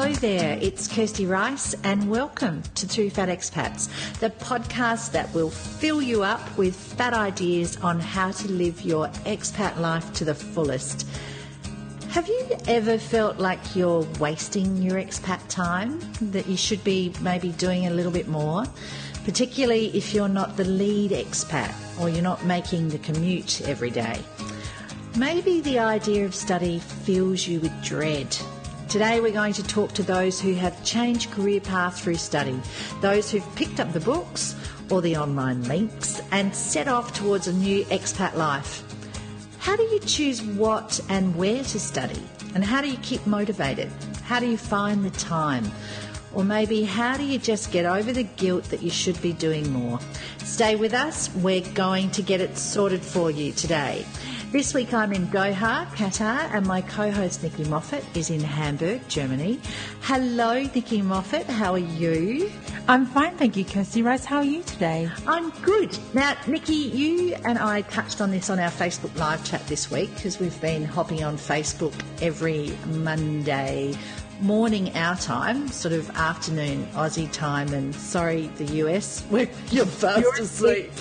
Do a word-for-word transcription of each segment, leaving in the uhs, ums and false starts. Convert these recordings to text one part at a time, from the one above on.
Hello there, it's Kirsty Rice and welcome to Two Fat Expats, the podcast that will fill you up with fat ideas on how to live your expat life to the fullest. Have you ever felt like you're wasting your expat time, that you should be maybe doing a little bit more, particularly if you're not the lead expat or you're not making the commute every day? Maybe the idea of study fills you with dread. Today we're going to talk to those who have changed career path through study, those who've picked up the books or the online links and set off towards a new expat life. How do you choose what and where to study? And how do you keep motivated? How do you find the time? Or maybe how do you just get over the guilt that you should be doing more? Stay with us. We're going to get it sorted for you today. This week I'm in Doha, Qatar, and my co-host Nikki Moffat is in Hamburg, Germany. Hello, Nikki Moffat. How are you? I'm fine, thank you, Kirsty Rice. How are you today? I'm good. Now, Nikki, you and I touched on this on our Facebook live chat this week because we've been hopping on Facebook every Monday morning our time, sort of afternoon Aussie time, and sorry, the U S, where you're fast you're asleep.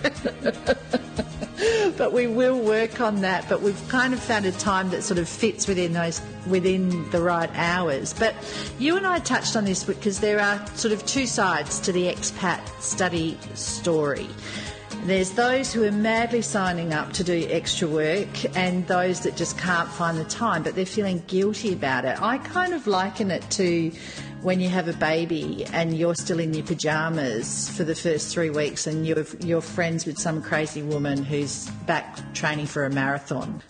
But we will work on that. But we've kind of found a time that sort of fits within those within the right hours. But you and I touched on this because there are sort of two sides to the expat study story. There's those who are madly signing up to do extra work and those that just can't find the time, but they're feeling guilty about it. I kind of liken it to when you have a baby and you're still in your pyjamas for the first three weeks and you're, you're friends with some crazy woman who's back training for a marathon.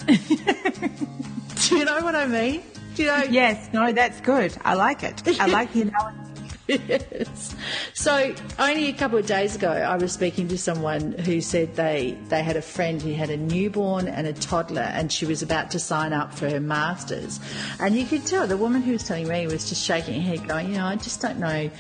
Do you know what I mean? Do you know? Yes, no, that's good. I like it. I like the analogy. Yes. So only a couple of days ago I was speaking to someone who said they, they had a friend who had a newborn and a toddler and she was about to sign up for her masters. And you could tell the woman who was telling me was just shaking her head going, you know, I just don't know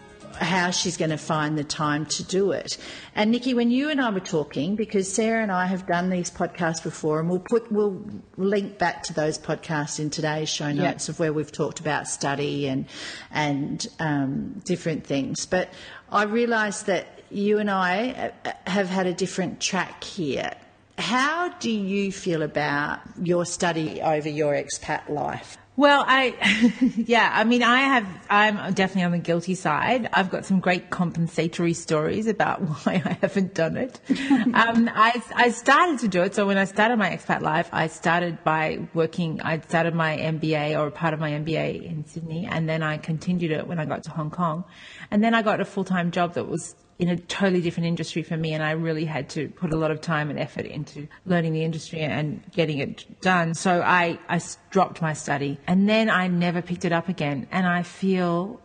how she's going to find the time to do it. And Nikki, when you and I were talking, because Sarah and I have done these podcasts before, and we'll put we'll link back to those podcasts in today's show notes yep. of where we've talked about study and and um, different things. But I realised that you and I have had a different track here. How do you feel about your study over your expat life? Well, I, yeah, I mean, I have, I'm definitely on the guilty side. I've got some great compensatory stories about why I haven't done it. um, I, I started to do it. So when I started my expat life, I started by working, I started my M B A or part of my M B A in Sydney. And then I continued it when I got to Hong Kong. And then I got a full-time job that was in a totally different industry for me, and I really had to put a lot of time and effort into learning the industry and getting it done. So I, I dropped my study, and then I never picked it up again, and I feel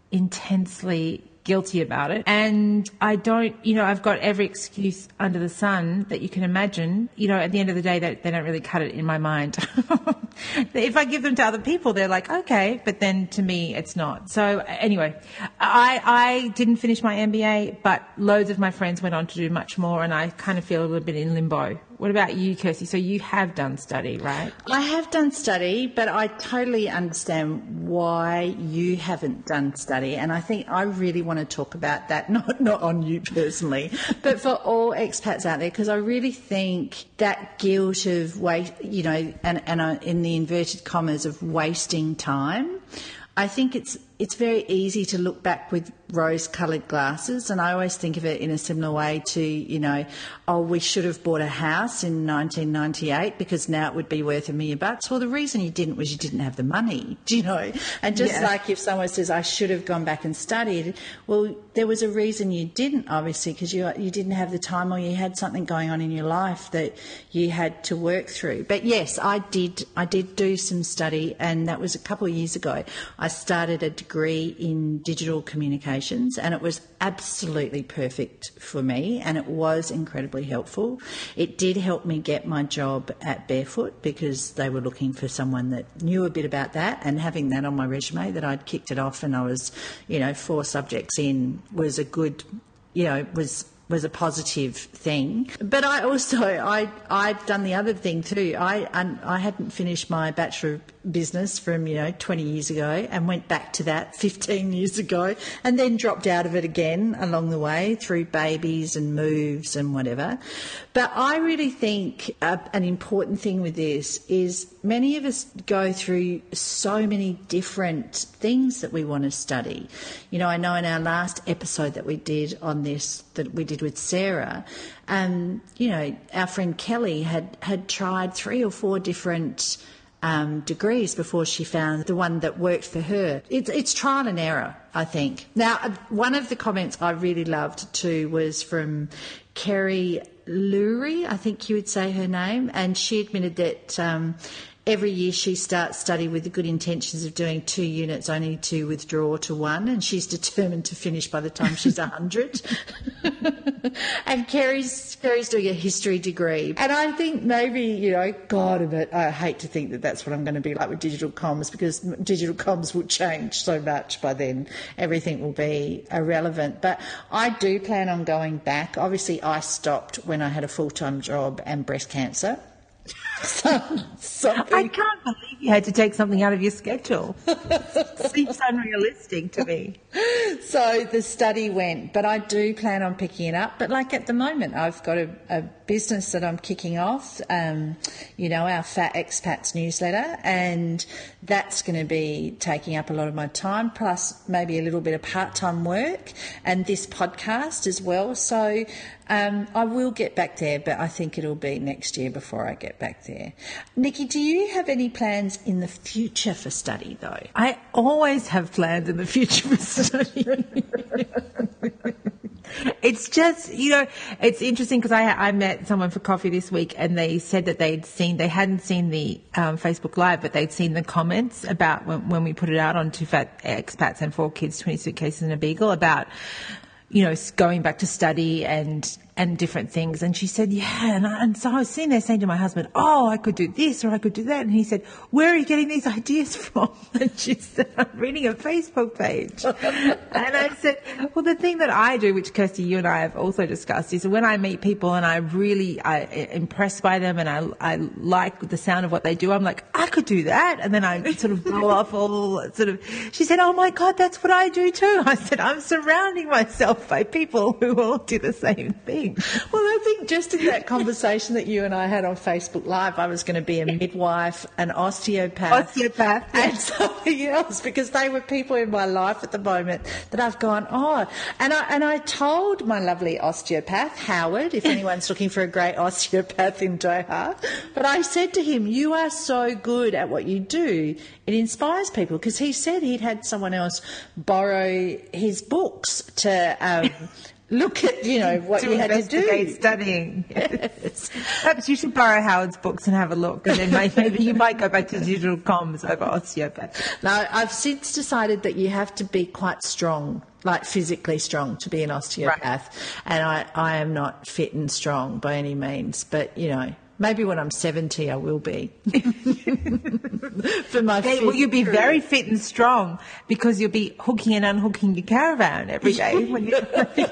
intensely guilty about it. And I don't, you know, I've got every excuse under the sun that you can imagine. You know, at the end of the day, they, they don't really cut it in my mind. If I give them to other people, they're like, okay, but then to me, it's not. So anyway, I, I didn't finish my M B A, but loads of my friends went on to do much more, and I kind of feel a little bit in limbo. What about you, Kirsty? So you have done study, right? I have done study, but I totally understand why you haven't done study. And I think I really want to talk about that, not, not on you personally, but for all expats out there, because I really think that guilt of waste, you know, and, and uh, in the inverted commas of wasting time, I think it's it's very easy to look back with rose-coloured glasses, and I always think of it in a similar way to, you know, oh, we should have bought a house in nineteen ninety-eight because now it would be worth a million bucks. Well, the reason you didn't was you didn't have the money, do you know? And just yeah. like if someone says, I should have gone back and studied, well, there was a reason you didn't, obviously, because you, you didn't have the time or you had something going on in your life that you had to work through. But yes, I did, I did do some study, and that was a couple of years ago. I started a degree in digital communications, and it was absolutely perfect for me, and it was incredibly helpful. It did help me get my job at Barefoot because they were looking for someone that knew a bit about that, and having that on my resume that I'd kicked it off and I was, you know, four subjects in was a good, you know, was was a positive thing. But I also, I, I'd done the other thing too. I, I hadn't finished my Bachelor of Business from, you know, twenty years ago and went back to that fifteen years ago and then dropped out of it again along the way through babies and moves and whatever. But I really think uh, an important thing with this is many of us go through so many different things that we want to study. You know, I know in our last episode that we did on this, that we did with Sarah, um, you know, our friend Kelly had, had tried three or four different um, degrees before she found the one that worked for her. It's, it's trial and error, I think. Now, one of the comments I really loved too was from Kerry Lurie, I think you would say her name, and she admitted that um, every year she starts study with the good intentions of doing two units only to withdraw to one, and she's determined to finish by the time she's one hundred. And Kerry's, Kerry's doing a history degree. And I think maybe, you know, God, a bit, I hate to think that that's what I'm going to be like with digital comms, because digital comms will change so much by then. Everything will be irrelevant. But I do plan on going back. Obviously, I stopped when I had a full-time job and breast cancer. So, I can't believe you had to take something out of your schedule. It seems unrealistic to me. So the study went, but I do plan on picking it up. But like at the moment, I've got a, a business that I'm kicking off, um, you know, our Fat Expats newsletter, and that's going to be taking up a lot of my time, plus maybe a little bit of part-time work, and this podcast as well. So um, I will get back there, but I think it'll be next year before I get back there. Nikki, do you have any plans in the future for study, though? I always have plans in the future for study. It's just, you know, it's interesting because I, I met someone for coffee this week and they said that they'd seen, they hadn't seen the um, Facebook Live, but they'd seen the comments about when, when we put it out on Two Fat Expats and Four Kids, twenty Suitcases and a Beagle about, you know, going back to study and and different things. And she said, yeah. And, I, and so I was sitting there saying to my husband, oh, I could do this or I could do that. And he said, where are you getting these ideas from? And she said, I'm reading a Facebook page. And I said, well, the thing that I do, which Kirsty, you and I have also discussed, is when I meet people and I really I impressed by them and I, I like the sound of what they do, I'm like, I could do that. And then I sort of go off all sort of, she said, oh my God, that's what I do too. I said, I'm surrounding myself by people who all do the same thing. Well, I think just in that conversation that you and I had on Facebook Live, I was going to be a midwife, an osteopath, osteopath and yeah. something else, because they were people in my life at the moment that I've gone, oh. And I, and I told my lovely osteopath, Howard, if anyone's looking for a great osteopath in Doha, but I said to him, you are so good at what you do. It inspires people, because he said he'd had someone else borrow his books to um, look at, you know, what to you had to do. Studying. Yes. Perhaps you should borrow Howard's books and have a look, and then maybe you might go back to digital comms over osteopath. No, I've since decided that you have to be quite strong, like physically strong, to be an osteopath. Right. And I, I am not fit and strong by any means, but, you know, maybe when I'm seventy I will be. For my okay, well, you'll be very fit and strong because you'll be hooking and unhooking your caravan every day when you're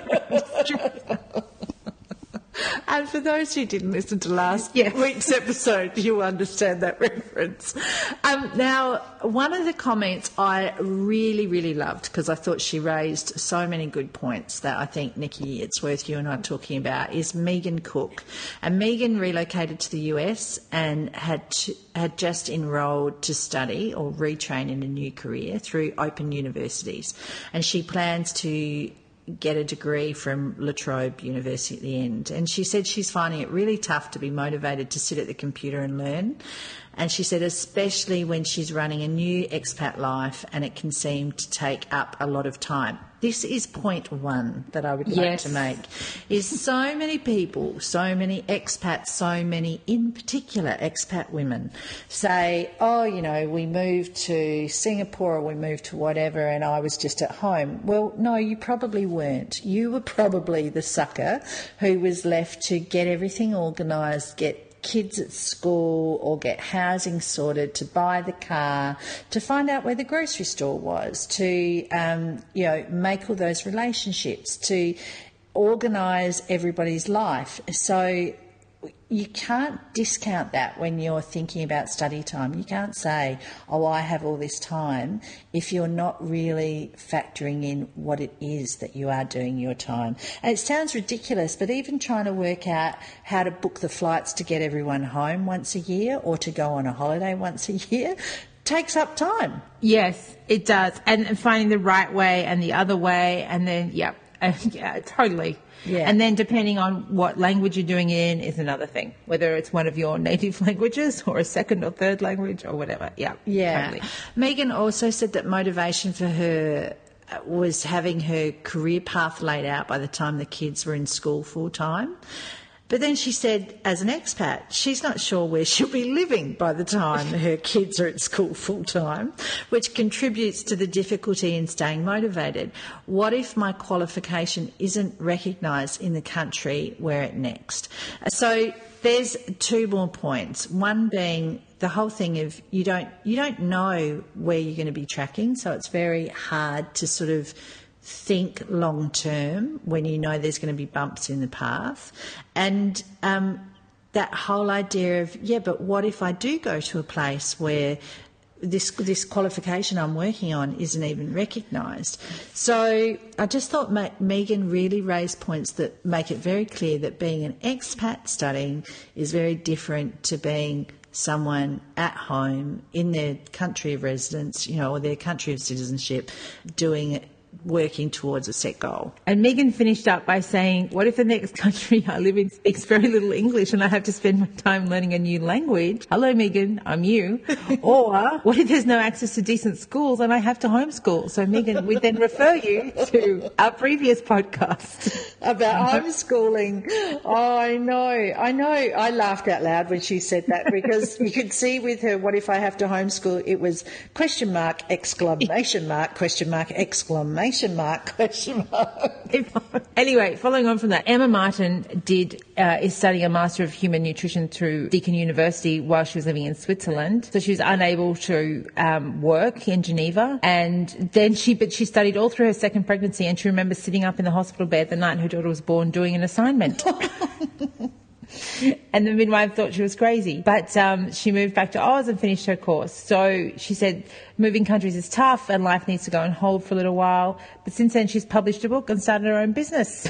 And for those who didn't listen to last yes. week's episode, you'll understand that reference. Um, now, one of the comments I really, really loved, because I thought she raised so many good points that I think, Nikki, it's worth you and I talking about, is Megan Cook. And Megan relocated to the U S and had to, had just enrolled to study or retrain in a new career through Open Universities. And she plans to get a degree from La Trobe University at the end. And she said she's finding it really tough to be motivated to sit at the computer and learn. And she said especially when she's running a new expat life and it can seem to take up a lot of time. This is point one that I would like yes. to make, is so many people, so many expats, so many in particular expat women say, oh, you know, we moved to Singapore or we moved to whatever and I was just at home. Well, no, you probably weren't. You were probably the sucker who was left to get everything organised, get kids at school or get housing sorted, to buy the car, to find out where the grocery store was, to, um, you know, make all those relationships, to organise everybody's life. So you can't discount that when you're thinking about study time. You can't say, oh, I have all this time, if you're not really factoring in what it is that you are doing your time. And it sounds ridiculous, but even trying to work out how to book the flights to get everyone home once a year or to go on a holiday once a year takes up time. Yes, it does. And finding the right way and the other way, and then, yep, uh, yeah, totally. Yeah. And then depending on what language you're doing it in is another thing, whether it's one of your native languages or a second or third language or whatever. Yeah, yeah. Totally. Megan also said that motivation for her was having her career path laid out by the time the kids were in school full time. But then she said, as an expat, she's not sure where she'll be living by the time her kids are at school full time, which contributes to the difficulty in staying motivated. What if my qualification isn't recognised in the country where it next? So there's two more points. One being the whole thing of you don't you don't know where you're going to be tracking, so it's very hard to sort of think long term when you know there's going to be bumps in the path. And um, that whole idea of, yeah, but what if I do go to a place where this this qualification I'm working on isn't even recognised? So I just thought Ma- Megan really raised points that make it very clear that being an expat studying is very different to being someone at home in their country of residence, you know, or their country of citizenship, doing it, working towards a set goal. And Megan finished up by saying, what if the next country I live in speaks very little English and I have to spend my time learning a new language? Hello, Megan, I'm you. Or what if there's no access to decent schools and I have to homeschool? So, Megan, we then refer you to our previous podcast. About homeschooling. Oh, I know. I know. I laughed out loud when she said that because you could see with her, what if I have to homeschool? It was question mark, exclamation mark, question mark, exclamation mark, question mark. Anyway, following on from that, Emma Martin did uh, is studying a Master of Human Nutrition through Deakin University while she was living in Switzerland. So she was unable to um, work in Geneva, and then she but she studied all through her second pregnancy, and she remembers sitting up in the hospital bed the night her daughter was born doing an assignment. And the midwife thought she was crazy. But um, she moved back to Oz and finished her course. So she said moving countries is tough and life needs to go on hold for a little while. But since then she's published a book and started her own business.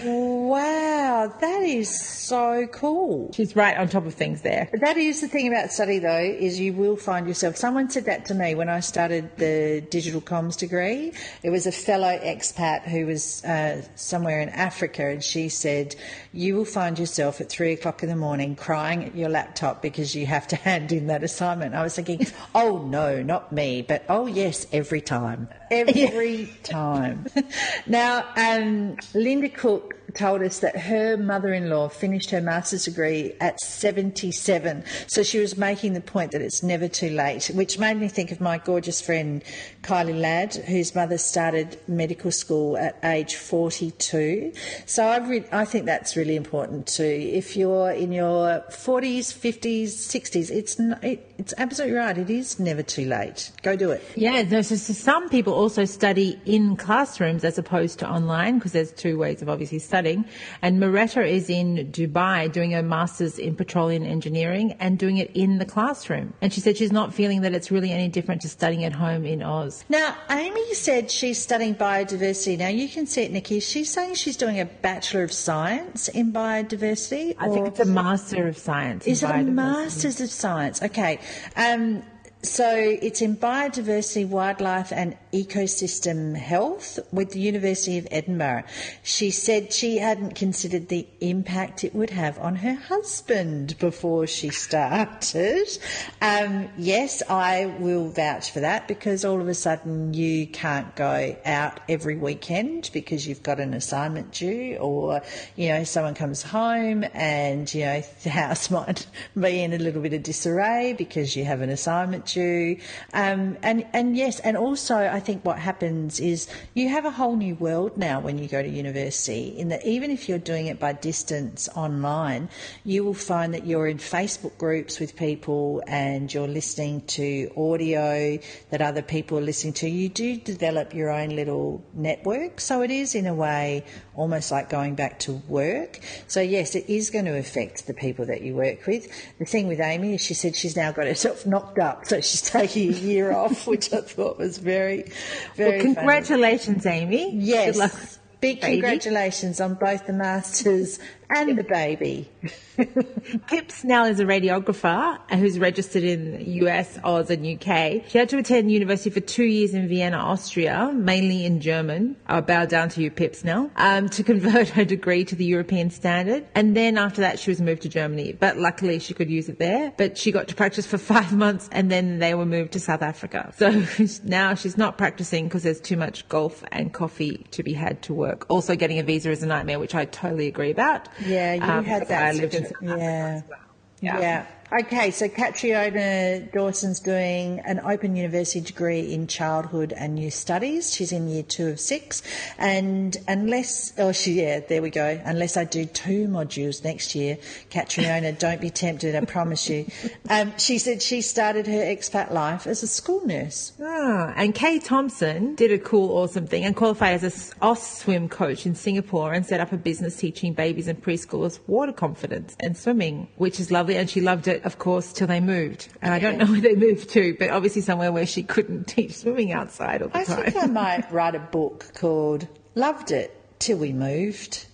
Wow, that is so cool. She's right on top of things there. That is the thing about study, though, is you will find yourself... Someone said that to me when I started the digital comms degree. It was a fellow expat who was uh, somewhere in Africa, and she said, you will find yourself at three o'clock in the morning crying at your laptop because you have to hand in that assignment. I was thinking, oh, no, not me, but oh, yes, every time. Every time. Now, um, Linda Cook told us that her mother-in-law finished her master's degree at seventy-seven. So she was making the point that it's never too late, which made me think of my gorgeous friend Kylie Ladd, whose mother started medical school at age forty-two. So I, re- I think that's really important too. If you're in your forties, fifties, sixties, it's n- it, it's absolutely right. It is never too late. Go do it. Yeah, no, so, so some people also study in classrooms as opposed to online, because there's two ways of obviously studying. And Moretta is in Dubai doing a master's in petroleum engineering and doing it in the classroom. And she said she's not feeling that it's really any different to studying at home in Oz. Now, Amy said she's studying biodiversity. Now, you can see it, Nikki. She's saying she's doing a Bachelor of Science in biodiversity. I think it's a Master of Science in Is it a biodiversity. Masters of Science? Okay. Um, so it's in biodiversity, wildlife and ecosystem health with the University of Edinburgh. She said she hadn't considered the impact it would have on her husband before she started. Um, yes, I will vouch for that, because all of a sudden you can't go out every weekend because you've got an assignment due, or, you know, someone comes home and, you know, the house might be in a little bit of disarray because you have an assignment due. helped you. Um, and, and yes, and also I think what happens is you have a whole new world now when you go to university, in that even if you're doing it by distance online, you will find that you're in Facebook groups with people and you're listening to audio that other people are listening to. You do develop your own little network. So it is, in a way, almost like going back to work. So yes, it is going to affect the people that you work with. The thing with Amy is she said she's now got herself knocked up, so she's taking a year off, which I thought was very, very Well, congratulations, funny. Amy. Yes. Good luck, big baby. Congratulations on both the masters and the baby. Pip Snell is a radiographer who's registered in the U S, Oz and U K. She had to attend university for two years in Vienna, Austria, mainly in German. I'll bow down to you, Pip Snell, um, to convert her degree to the European standard. And then after that, she was moved to Germany. But luckily, she could use it there. But she got to practice for five months and then they were moved to South Africa. So now she's not practicing because there's too much golf and coffee to be had to work. Also, getting a visa is a nightmare, which I totally agree about. Yeah, you um, had that. I lived in yeah. yeah. Yeah. Okay, so Catriona Dawson's doing an Open University degree in childhood and youth studies. She's in year two of six. And unless, oh, she, yeah, there we go. Unless I do two modules next year, Catriona, don't be tempted, I promise you. Um, she said she started her expat life as a school nurse. Ah, and Kay Thompson did a cool, awesome thing and qualified as a O S swim coach in Singapore and set up a business teaching babies and preschoolers water confidence and swimming, which is lovely. And she loved it, of course, till they moved. And I don't know where they moved to, but obviously somewhere where she couldn't teach swimming outside all the I time. think I might write a book called Loved It Till We Moved.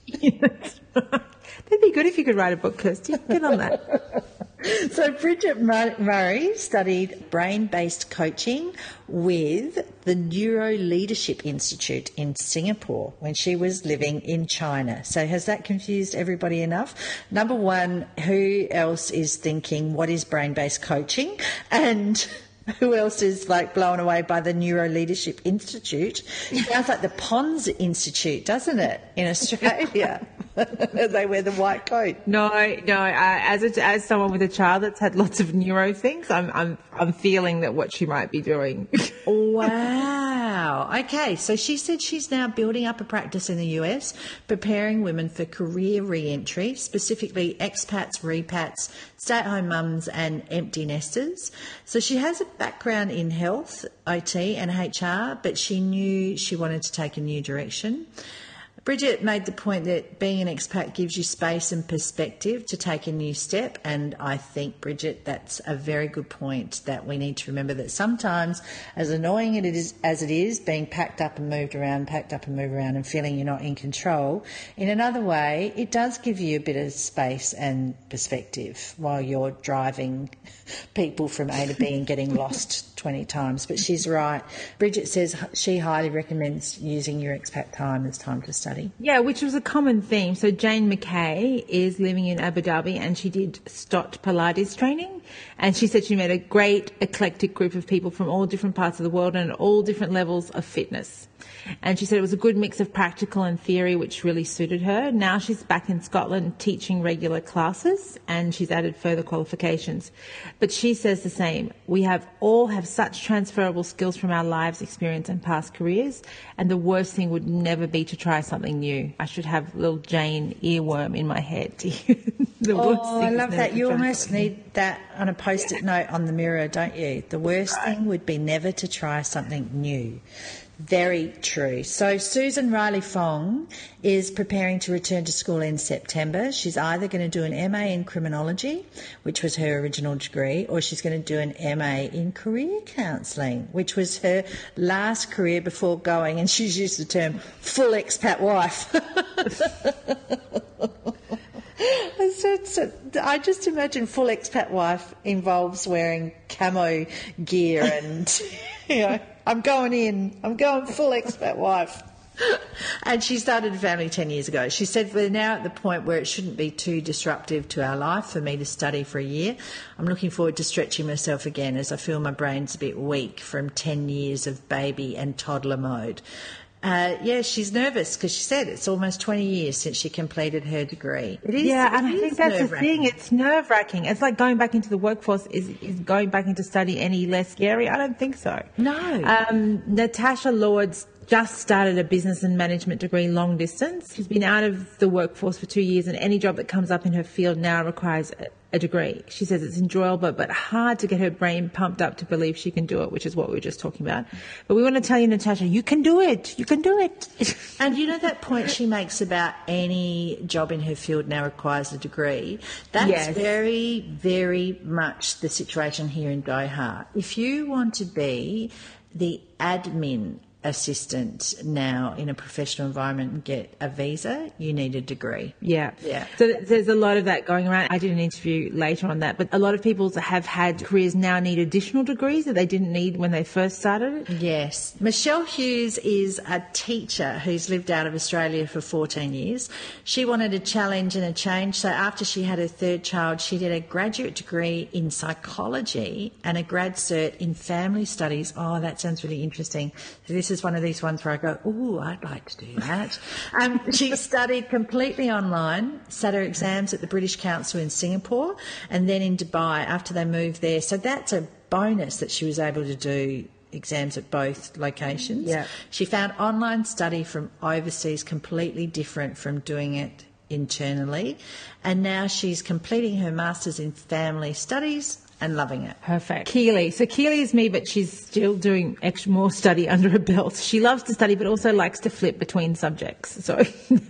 That'd be good if you could write a book, Kirsty. Get on that. So Bridget Murray studied brain-based coaching with the Neuro Leadership Institute in Singapore when she was living in China. So has that confused everybody enough? Number one, who else is thinking, what is brain-based coaching? And who else is like blown away by the Neuro Leadership Institute? Sounds like the Pons Institute, doesn't it, in Australia? They wear the white coat. No, no. Uh, as a, as someone with a child that's had lots of neuro things, I'm I'm I'm feeling that what she might be doing. Wow. Okay, so she said she's now building up a practice in the U S, preparing women for career re-entry, specifically expats, repats, stay-at-home mums and empty nesters. So she has a background in health, O T and H R, but she knew she wanted to take a new direction. Bridget made the point that being an expat gives you space and perspective to take a new step, and I think, Bridget, that's a very good point, that we need to remember that sometimes, as annoying it is, as it is, being packed up and moved around, packed up and moved around and feeling you're not in control, in another way, it does give you a bit of space and perspective while you're driving people from A to B and getting lost twenty times. But she's right. Bridget says she highly recommends using your expat time as time to study. Yeah, which was a common theme. So Jane McKay is living in Abu Dhabi and she did Stott Pilates training, and she said she met a great eclectic group of people from all different parts of the world and all different levels of fitness. And she said it was a good mix of practical and theory, which really suited her. Now she's back in Scotland teaching regular classes and she's added further qualifications. But she says the same. We have all have such transferable skills from our lives, experience and past careers, and the worst thing would never be to try something new. I should have little Jane earworm in my head. The worst oh, thing I love that. You try almost something new. need that on a post-it note on the mirror, don't you? The worst right. thing would be never to try something new. Very true. So Susan Riley Fong is preparing to return to school in September. She's either going to do an M A in criminology, which was her original degree, or she's going to do an M A in career counselling, which was her last career before going, and she's used the term full expat wife. So, so I just imagine full expat wife involves wearing camo gear and, you know, I'm going in, I'm going full expat wife. And she started a family ten years ago. She said, we're now at the point where it shouldn't be too disruptive to our life for me to study for a year. I'm looking forward to stretching myself again as I feel my brain's a bit weak from ten years of baby and toddler mode. Uh, yeah, she's nervous because she said it's almost twenty years since she completed her degree. It is, yeah, and it I think is that's the nerve-wracking. thing. It's nerve-wracking. It's like going back into the workforce. Is, is going back into study any less scary? I don't think so. No. Um, Natasha Lords just started a business and management degree long distance. She's been out of the workforce for two years and any job that comes up in her field now requires a, a degree. She says it's enjoyable but hard to get her brain pumped up to believe she can do it, which is what we were just talking about. But we want to tell you, Natasha, you can do it. You can do it. And you know that point she makes about any job in her field now requires a degree? That's Yes. very, very much the situation here in Doha. If you want to be the admin assistant now in a professional environment and get a visa, you need a degree. Yeah. Yeah. So th- there's a lot of that going around. I did an interview later on that, but a lot of people have had careers now need additional degrees that they didn't need when they first started. Yes. Michelle Hughes is a teacher who's lived out of Australia for fourteen years. She wanted a challenge and a change, so after she had her third child, she did a graduate degree in psychology and a grad cert in family studies. Oh, that sounds really interesting. So this is one of these ones where I go, oh, I'd like to do that. Um, she studied completely online, sat her exams at the British Council in Singapore and then in Dubai after they moved there. So that's a bonus that she was able to do exams at both locations. Yeah. She found online study from overseas completely different from doing it internally. And now she's completing her Masters in Family Studies and loving it. Perfect. Keely. So Keely is me, but she's still doing extra more study under her belt. She loves to study, but also likes to flip between subjects. So,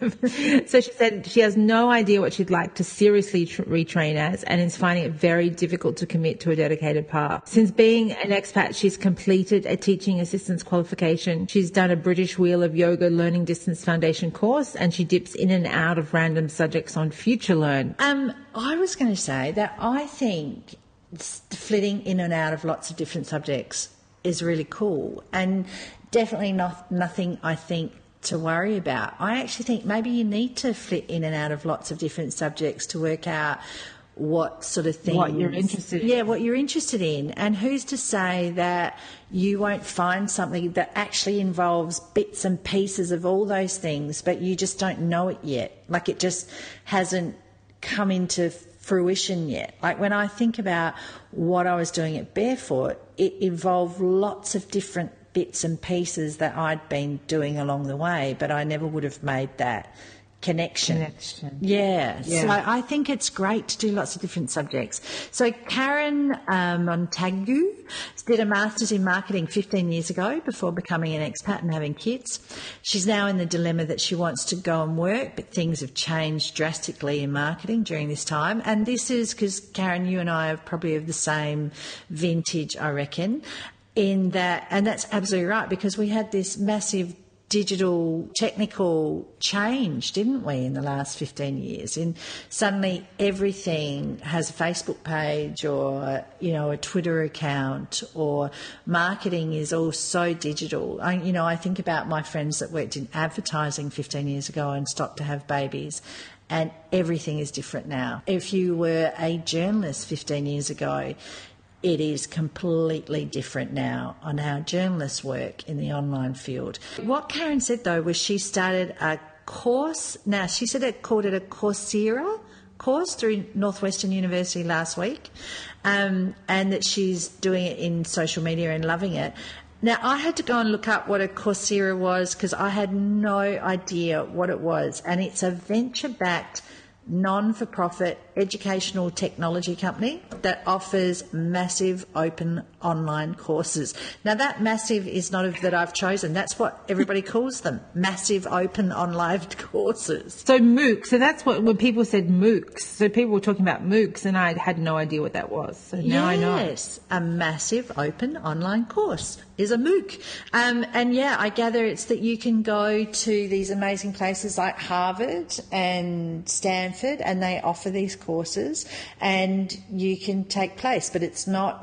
so she said she has no idea what she'd like to seriously tr- retrain as and is finding it very difficult to commit to a dedicated path. Since being an expat, she's completed a teaching assistant's qualification. She's done a British Wheel of Yoga Learning Distance Foundation course, and she dips in and out of random subjects on FutureLearn. Um, I was going to say that I think flitting in and out of lots of different subjects is really cool and definitely not nothing I think to worry about. I actually think maybe you need to flit in and out of lots of different subjects to work out what sort of things... What you're interested in. Yeah, what you're interested in. And who's to say that you won't find something that actually involves bits and pieces of all those things, but you just don't know it yet. Like it just hasn't come into fruition yet. Like when I think about what I was doing at Barefoot, it involved lots of different bits and pieces that I'd been doing along the way, but I never would have made that connection. Connection. Yeah. Yeah. So I think it's great to do lots of different subjects. So Karen um, Montagu did a Masters in Marketing fifteen years ago before becoming an expat and having kids. She's now in the dilemma that she wants to go and work, but things have changed drastically in marketing during this time. And this is because, Karen, you and I are probably of the same vintage, I reckon, in that, and that's absolutely right, because we had this massive digital technical change, didn't we, in the last fifteen years? And suddenly everything has a Facebook page or, you know, a Twitter account, or marketing is all so digital. I, you know, I think about my friends that worked in advertising fifteen years ago and stopped to have babies, and everything is different now. If you were a journalist fifteen years ago, it is completely different now on how journalists work in the online field. What Karen said, though, was she started a course. Now, she said it called it a Coursera course through Northwestern University last week, um, and that she's doing it in social media and loving it. Now, I had to go and look up what a Coursera was because I had no idea what it was, and it's a venture-backed non-for-profit educational technology company that offers massive open online courses. Now, that massive is not of that I've chosen. That's what everybody calls them, massive open online courses. So MOOCs, so that's what, when people said MOOCs, so people were talking about MOOCs and I had no idea what that was. So now I know. Yes, a massive open online course is a MOOC. Um, and yeah, I gather it's that you can go to these amazing places like Harvard and Stanford, and they offer these courses and you can take place, but it's not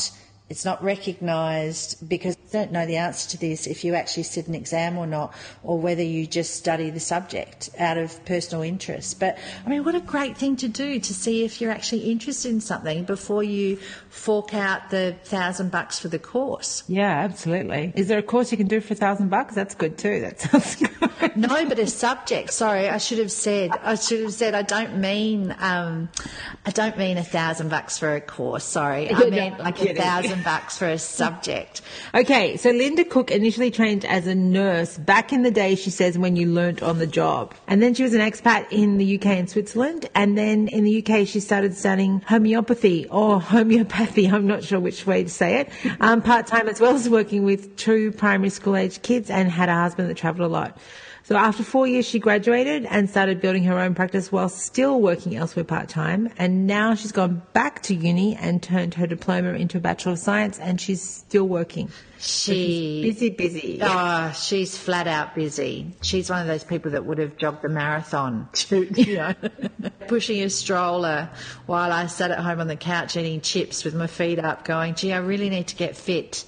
it's not recognised because you don't know the answer to this if you actually sit an exam or not, or whether you just study the subject out of personal interest. But, I mean, what a great thing to do, to see if you're actually interested in something before you fork out the thousand bucks for the course. Yeah, absolutely. Is there a course you can do for a thousand bucks? That's good too. That sounds good. No, but a subject. Sorry, I should have said. I should have said. I don't mean. Um, I don't mean a thousand bucks for a course. Sorry, I meant like a thousand bucks for a subject. Okay, so Linda Cook initially trained as a nurse back in the day. She says when you learnt on the job, and then she was an expat in the U K and Switzerland, and then in the U K she started studying homeopathy or homeopathy. I'm not sure which way to say it. Um, part time, as well as working with two primary school age kids, and had a husband that travelled a lot. So after four years, she graduated and started building her own practice while still working elsewhere part-time. And now she's gone back to uni and turned her diploma into a Bachelor of Science, and she's still working. She busy, busy. Oh, she's flat out busy. She's one of those people that would have jogged the marathon, to, you know, pushing a stroller while I sat at home on the couch eating chips with my feet up going, gee, I really need to get fit.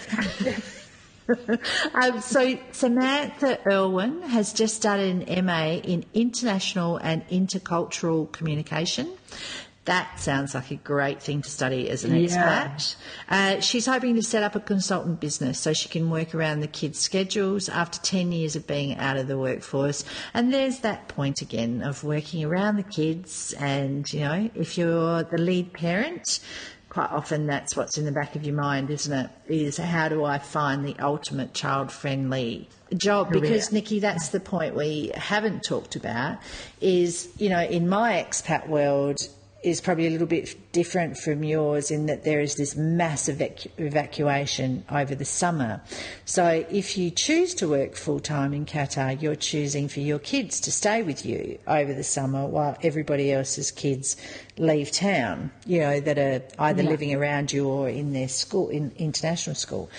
um, so Samantha Irwin has just started an M A in International and Intercultural Communication. That sounds like a great thing to study as an yeah. expat. Uh, she's hoping to set up a consultant business so she can work around the kids' schedules after ten years of being out of the workforce. And there's that point again of working around the kids, and, you know, if you're the lead parent, quite often that's what's in the back of your mind, isn't it? Is how do I find the ultimate child-friendly job? Because, Nikki, that's the point we haven't talked about is, you know, in my expat world is probably a little bit different from yours in that there is this massive evacu- evacuation over the summer. So if you choose to work full-time in Qatar, you're choosing for your kids to stay with you over the summer while everybody else's kids leave town, you know, that are either yeah. living around you or in their school, in international school.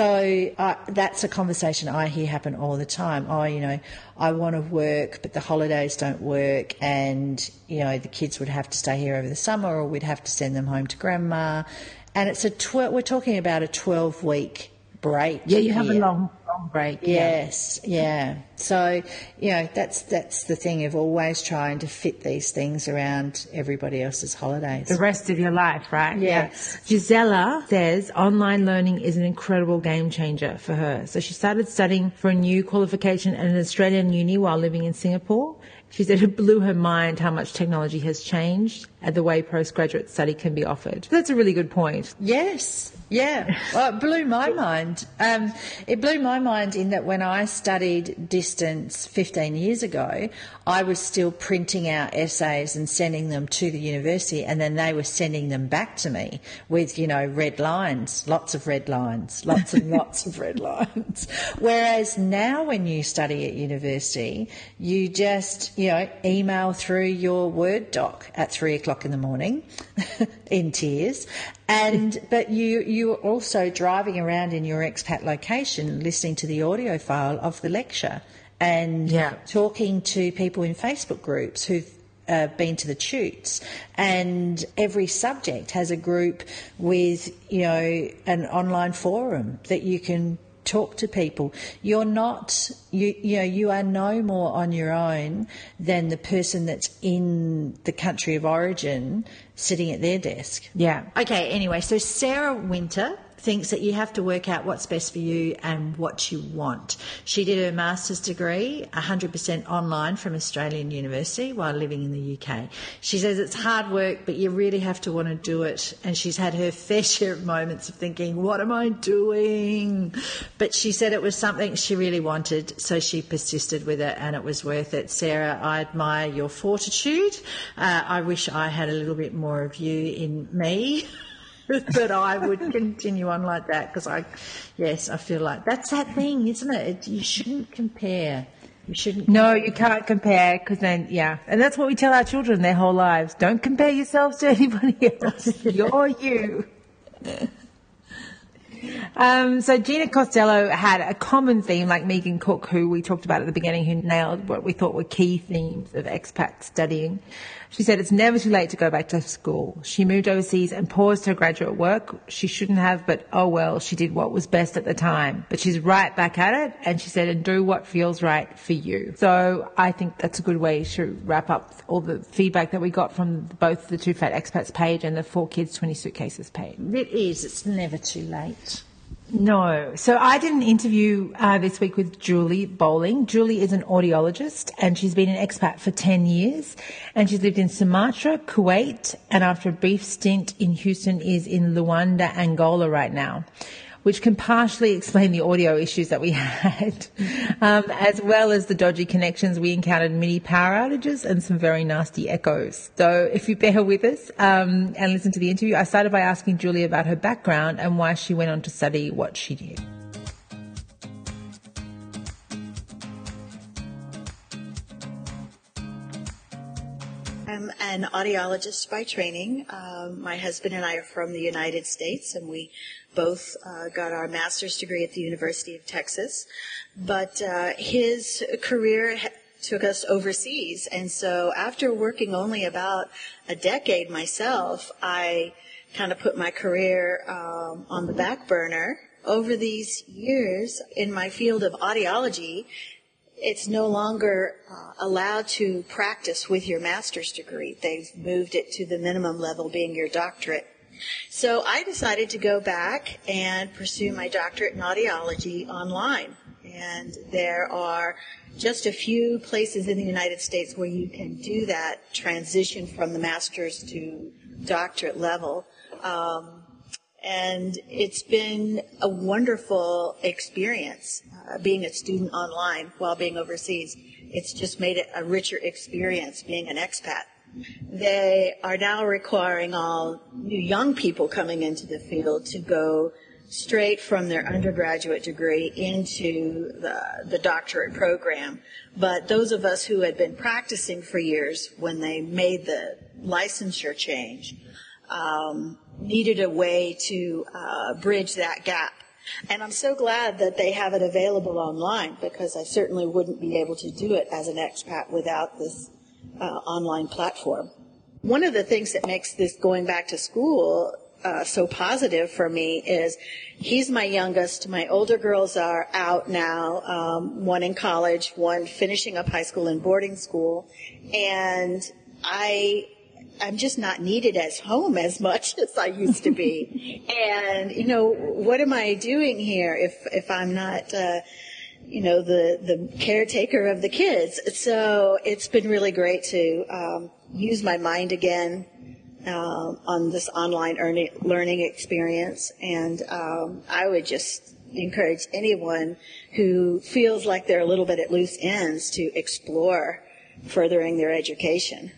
So uh, that's a conversation I hear happen all the time. Oh, you know, I want to work, but the holidays don't work, and, you know, the kids would have to stay here over the summer, or we'd have to send them home to grandma. And it's a tw- we're talking about a twelve-week break. Yeah, you here. have a long, long break. Yes, yeah. yeah. So, you know, that's that's the thing of always trying to fit these things around everybody else's holidays. The rest of your life, right? Yes. Yeah. Gisela says online learning is an incredible game changer for her. So she started studying for a new qualification at an Australian uni while living in Singapore. She said it blew her mind how much technology has changed and the way postgraduate study can be offered. That's a really good point. Yes, yeah. Well, it blew my mind. Um, it blew my mind in that when I studied distance fifteen years ago, I was still printing out essays and sending them to the university, and then they were sending them back to me with, you know, red lines, lots of red lines, lots and lots of red lines. Whereas now when you study at university, you just, you know, email through your Word doc at three o'clock in the morning in tears. And but you you're also driving around in your expat location listening to the audio file of the lecture and yeah. talking to people in Facebook groups who've uh, been to the toots. And every subject has a group with, you know, an online forum that you can talk to people. You're not, you, you know, you are no more on your own than the person that's in the country of origin sitting at their desk. Yeah. Okay, anyway, so Sarah Winter thinks that you have to work out what's best for you and what you want. She did her master's degree one hundred percent online from Australian University while living in the U K. She says it's hard work, but you really have to want to do it. And she's had her fair share of moments of thinking, what am I doing? But she said it was something she really wanted, so she persisted with it and it was worth it. Sarah, I admire your fortitude. Uh, I wish I had a little bit more of you in me. But I would continue on like that because I, yes, I feel like that's that thing, isn't it? You shouldn't compare. You shouldn't. No, you can't compare because then, yeah. And that's what we tell our children their whole lives. Don't compare yourselves to anybody else. You're you. Um, so Gina Costello had a common theme like Megan Cook, who we talked about at the beginning, who nailed what we thought were key themes of expat studying. She said it's never too late to go back to school. She moved overseas and paused her graduate work. She shouldn't have, but oh well, she did what was best at the time. But she's right back at it, and she said, and do what feels right for you. So I think that's a good way to wrap up all the feedback that we got from both the Two Fat Expats page and the Four Kids, twenty Suitcases page. It is. It's never too late. No. So I did an interview uh, this week with Julie Bowling. Julie is an audiologist and she's been an expat for ten years, and she's lived in Sumatra, Kuwait, and after a brief stint in Houston is in Luanda, Angola right now, which can partially explain the audio issues that we had, um, as well as the dodgy connections. We encountered mini power outages and some very nasty echoes. So if you bear with us um, and listen to the interview, I started by asking Julie about her background and why she went on to study what she did. I'm an audiologist by training. Um, my husband and I are from the United States, and we both uh, got our master's degree at the University of Texas. But uh, his career ha- took us overseas, and so after working only about a decade myself, I kind of put my career um, on the back burner. Over these years in my field of audiology, it's no longer uh, allowed to practice with your master's degree. They've moved it to the minimum level being your doctorate. So I decided to go back and pursue my doctorate in audiology online. And there are just a few places in the United States where you can do that transition from the master's to doctorate level. Um, and it's been a wonderful experience. Uh, being a student online while being overseas, it's just made it a richer experience being an expat. They are now requiring all new young people coming into the field to go straight from their undergraduate degree into the, the doctorate program. But those of us who had been practicing for years when they made the licensure change um, needed a way to uh, bridge that gap. And I'm so glad that they have it available online, because I certainly wouldn't be able to do it as an expat without this uh, online platform. One of the things that makes this going back to school uh, so positive for me is he's my youngest. My older girls are out now, um, one in college, one finishing up high school and boarding school. And I... I'm just not needed as home as much as I used to be. And, you know, what am I doing here if, if I'm not, uh, you know, the, the caretaker of the kids? So it's been really great to um, use my mind again uh, on this online earning, learning experience. And um, I would just encourage anyone who feels like they're a little bit at loose ends to explore furthering their education.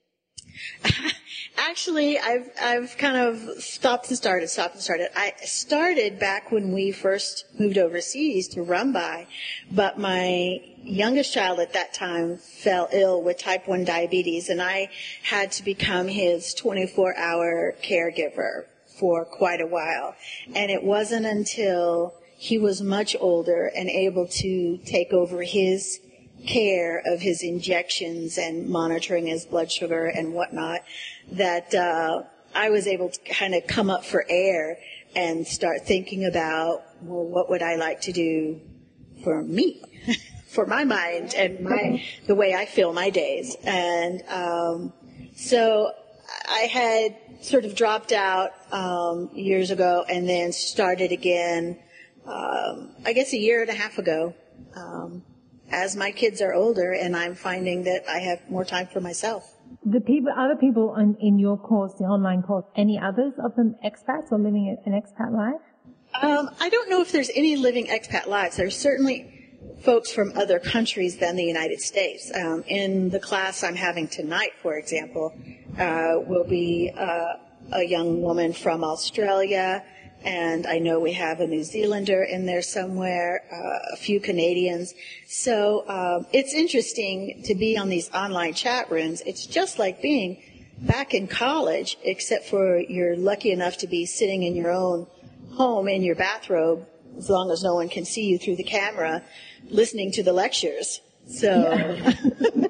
Actually, I've I've kind of stopped and started, stopped and started. I started back when we first moved overseas to Rumbai, but my youngest child at that time fell ill with type one diabetes, and I had to become his twenty-four hour caregiver for quite a while. And it wasn't until he was much older and able to take over his care of his injections and monitoring his blood sugar and whatnot that uh, I was able to kind of come up for air and start thinking about, well, what would I like to do for me, for my mind and my the way I feel my days. And um, so I had sort of dropped out um, years ago and then started again, um, I guess a year and a half ago. Um, as my kids are older, and I'm finding that I have more time for myself. The people, other people in, in your course, the online course, any others of them expats or living an expat life? Um, I don't know if there's any living expat lives. There's certainly folks from other countries than the United States. Um, in the class I'm having tonight, for example, uh, will be uh, a young woman from Australia, and I know we have a New Zealander in there somewhere, uh, a few Canadians. So um, it's interesting to be on these online chat rooms. It's just like being back in college, except for you're lucky enough to be sitting in your own home in your bathrobe, as long as no one can see you through the camera, listening to the lectures. So, yeah.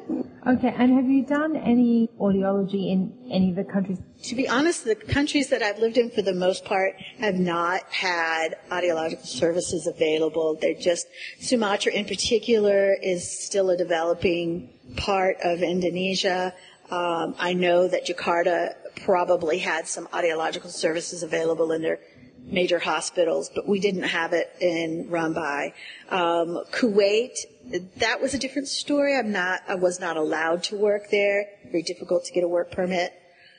Okay, and have you done any audiology in any of the countries? To be honest, the countries that I've lived in for the most part have not had audiological services available. They're just, Sumatra in particular is still a developing part of Indonesia. Um, I know that Jakarta probably had some audiological services available in their major hospitals, but we didn't have it in Rambai. Um, Kuwait, that was a different story. I'm not, I was not allowed to work there. Very difficult to get a work permit.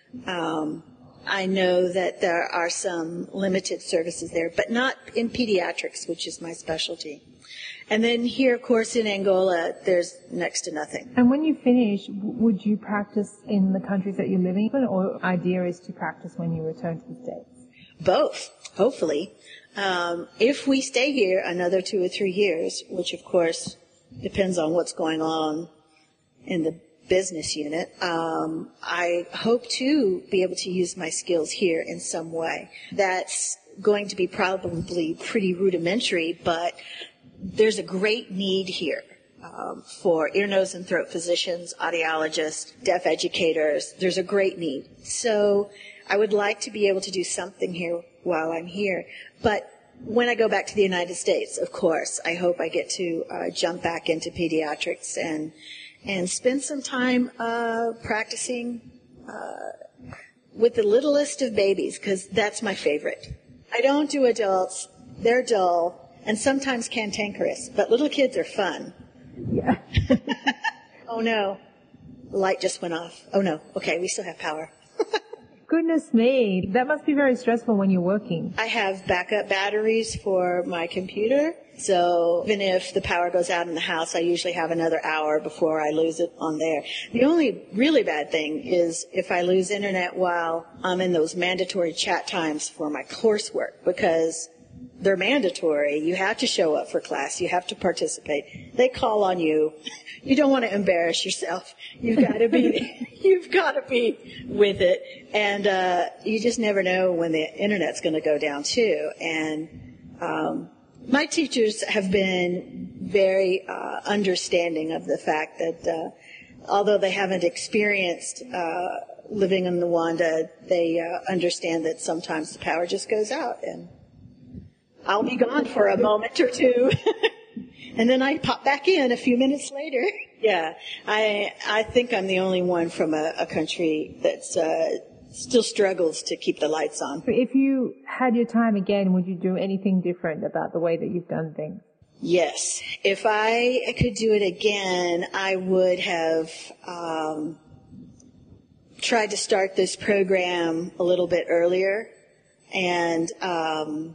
Um, I know that there are some limited services there, but not in pediatrics, which is my specialty. And then here, of course, in Angola, there's next to nothing. And when you finish, would you practice in the countries that you're living in, or idea is to practice when you return to the States? Both, hopefully. Um, if we stay here another two or three years, which of course depends on what's going on in the business unit, um, I hope to be able to use my skills here in some way. That's going to be probably pretty rudimentary, but there's a great need here um, for ear, nose, and throat physicians, audiologists, deaf educators. There's a great need. So I would like to be able to do something here while I'm here. But when I go back to the United States, of course, I hope I get to uh, jump back into pediatrics and and spend some time uh, practicing uh, with the littlest of babies, because that's my favorite. I don't do adults. They're dull and sometimes cantankerous, but little kids are fun. Yeah. Oh, no. The light just went off. Oh, no. Okay, we still have power. Goodness me. That must be very stressful when you're working. I have backup batteries for my computer, so even if the power goes out in the house, I usually have another hour before I lose it on there. The only really bad thing is if I lose internet while I'm in those mandatory chat times for my coursework, because they're mandatory. You have to show up for class. You have to participate. They call on you. You don't want to embarrass yourself. You've got to be, you've got to be with it. And, uh, you just never know when the internet's going to go down too. And, um, my teachers have been very, uh, understanding of the fact that, uh, although they haven't experienced, uh, living in Luanda, they, uh, understand that sometimes the power just goes out, and I'll be gone for a moment or two. And then I pop back in a few minutes later. Yeah, I I think I'm the only one from a, a country that's uh, still struggles to keep the lights on. If you had your time again, would you do anything different about the way that you've done things? Yes. If I could do it again, I would have um, tried to start this program a little bit earlier and um,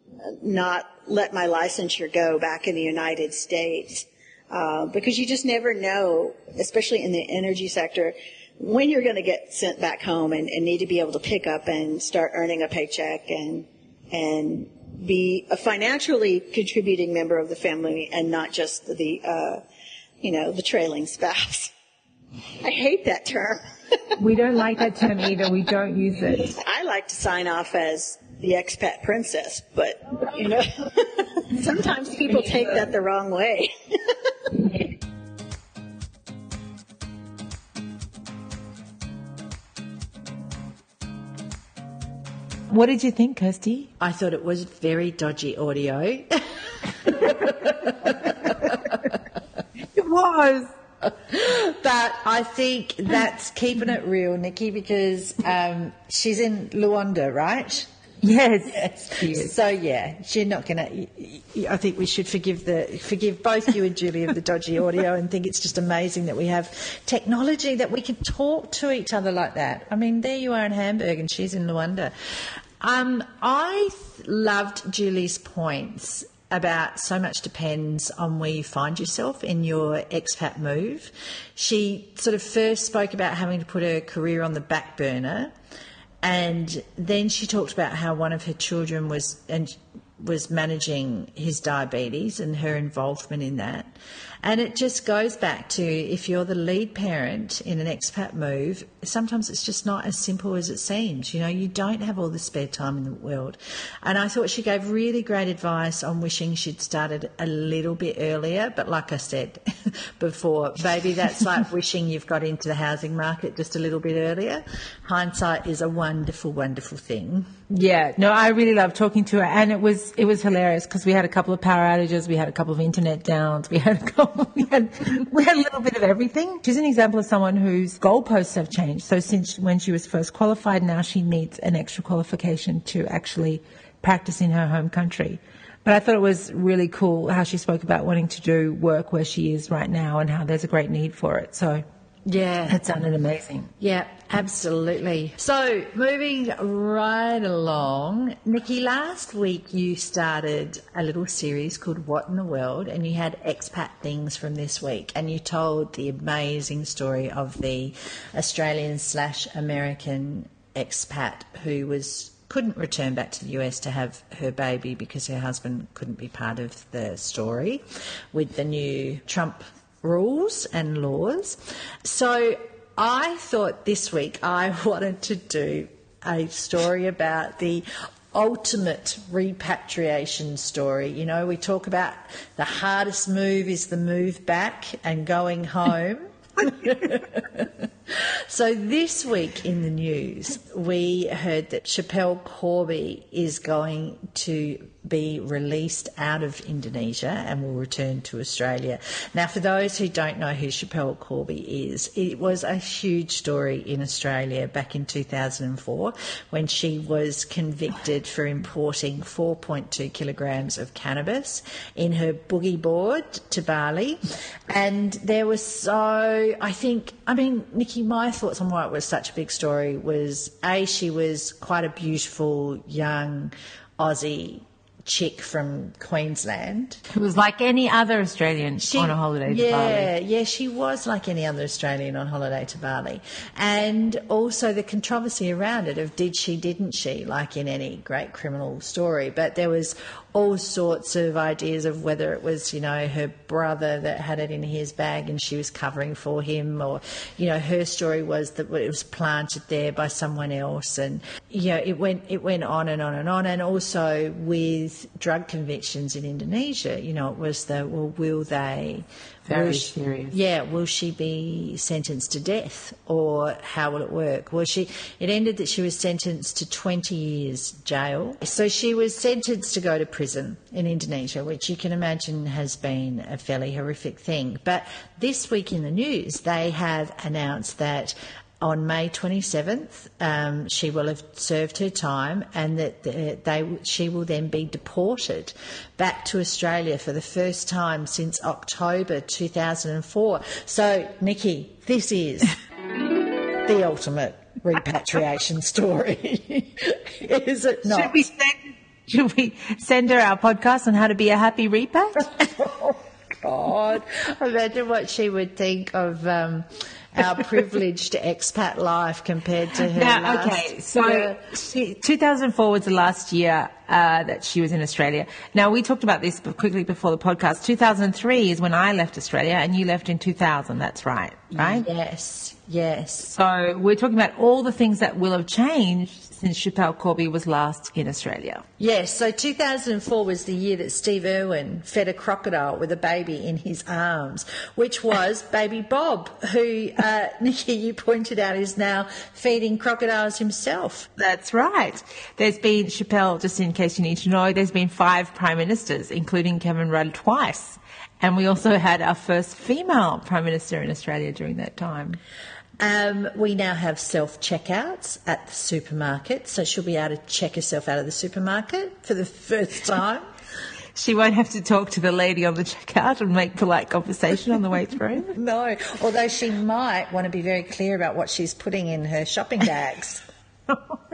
not let my licensure go back in the United States, uh, because you just never know, especially in the energy sector, when you're going to get sent back home and, and need to be able to pick up and start earning a paycheck and and be a financially contributing member of the family and not just the, uh, you know, the trailing spouse. I hate that term. We don't like that term either. We don't use it. I like to sign off as the expat princess, but, you know, sometimes people take that the wrong way. What did you think, Kirsty? I thought it was very dodgy audio. It was. But I think that's keeping it real, Nikki, because um, she's in Luanda, right? Yes. Yes. So yeah, she's not going to. I think we should forgive the forgive both you and Julie of the dodgy audio, and think it's just amazing that we have technology that we can talk to each other like that. I mean, there you are in Hamburg, and she's in Luanda. Um, I th- loved Julie's points about so much depends on where you find yourself in your expat move. She sort of first spoke about having to put her career on the back burner. And then she talked about how one of her children was and was managing his diabetes and her involvement in that. And it just goes back to, if you're the lead parent in an expat move, sometimes it's just not as simple as it seems. You know, you don't have all the spare time in the world. And I thought she gave really great advice on wishing she'd started a little bit earlier. But like I said before, maybe that's like wishing you've got into the housing market just a little bit earlier. Hindsight is a wonderful, wonderful thing. Yeah, no, I really loved talking to her, and it was it was hilarious because we had a couple of power outages, we had a couple of internet downs, we had a couple, we had we had a little bit of everything. She's an example of someone whose goalposts have changed. So since when she was first qualified, now she needs an extra qualification to actually practice in her home country. But I thought it was really cool how she spoke about wanting to do work where she is right now and how there's a great need for it. So yeah, it sounded amazing. Yeah, absolutely. So moving right along, Nikki, last week you started a little series called What in the World, and you had expat things from this week, and you told the amazing story of the Australian slash American expat who was couldn't return back to the U S to have her baby because her husband couldn't be part of the story with the new Trump rules and laws. So I thought this week I wanted to do a story about the ultimate repatriation story. You know, we talk about the hardest move is the move back and going home. So this week in the news, we heard that Schapelle Corby is going to be released out of Indonesia and will return to Australia. Now, for those who don't know who Schapelle Corby is, it was a huge story in Australia back in two thousand four when she was convicted for importing four point two kilograms of cannabis in her boogie board to Bali. And there was so, I think, I mean, Nikki, my thoughts on why it was such a big story was, A, she was quite a beautiful young Aussie chick from Queensland. It was like any other Australian She, on a holiday to yeah, Bali. Yeah, she was like any other Australian on holiday to Bali. And also the controversy around it of did she, didn't she, like in any great criminal story. But there was all sorts of ideas of whether it was, you know, her brother that had it in his bag and she was covering for him, or, you know, her story was that it was planted there by someone else. And, you know, it went, it went on and on and on. And also with drug convictions in Indonesia, you know, it was the, well, will they... Very will she, serious. Yeah, will she be sentenced to death, or how will it work? Well, she it ended that she was sentenced to twenty years jail. So she was sentenced to go to prison in Indonesia, which you can imagine has been a fairly horrific thing. But this week in the news, they have announced that on May twenty-seventh, um, she will have served her time, and that they she will then be deported back to Australia for the first time since October two thousand four. So, Nikki, this is the ultimate repatriation story, is it not? Should we send, should we send her our podcast on how to be a happy repat? Oh, God. Imagine what she would think of... Um, our privileged expat life compared to her now, last... Okay, so yeah. she, two thousand four was the last year uh, that she was in Australia. Now, we talked about this quickly before the podcast. two thousand three is when I left Australia, and you left in two thousand. That's right, right? Yes, yes. So we're talking about all the things that will have changed since Schapelle Corby was last in Australia. Yes, so two thousand four was the year that Steve Irwin fed a crocodile with a baby in his arms, which was baby Bob, who, uh, Nikki, you pointed out, is now feeding crocodiles himself. That's right. There's been, Schapelle, just in case you need to know, there's been five prime ministers, including Kevin Rudd twice. And we also had our first female prime minister in Australia during that time. Um, we now have self-checkouts at the supermarket, so she'll be able to check herself out of the supermarket for the first time. She won't have to talk to the lady on the checkout and make polite conversation on the way through. No, although she might want to be very clear about what she's putting in her shopping bags. Oh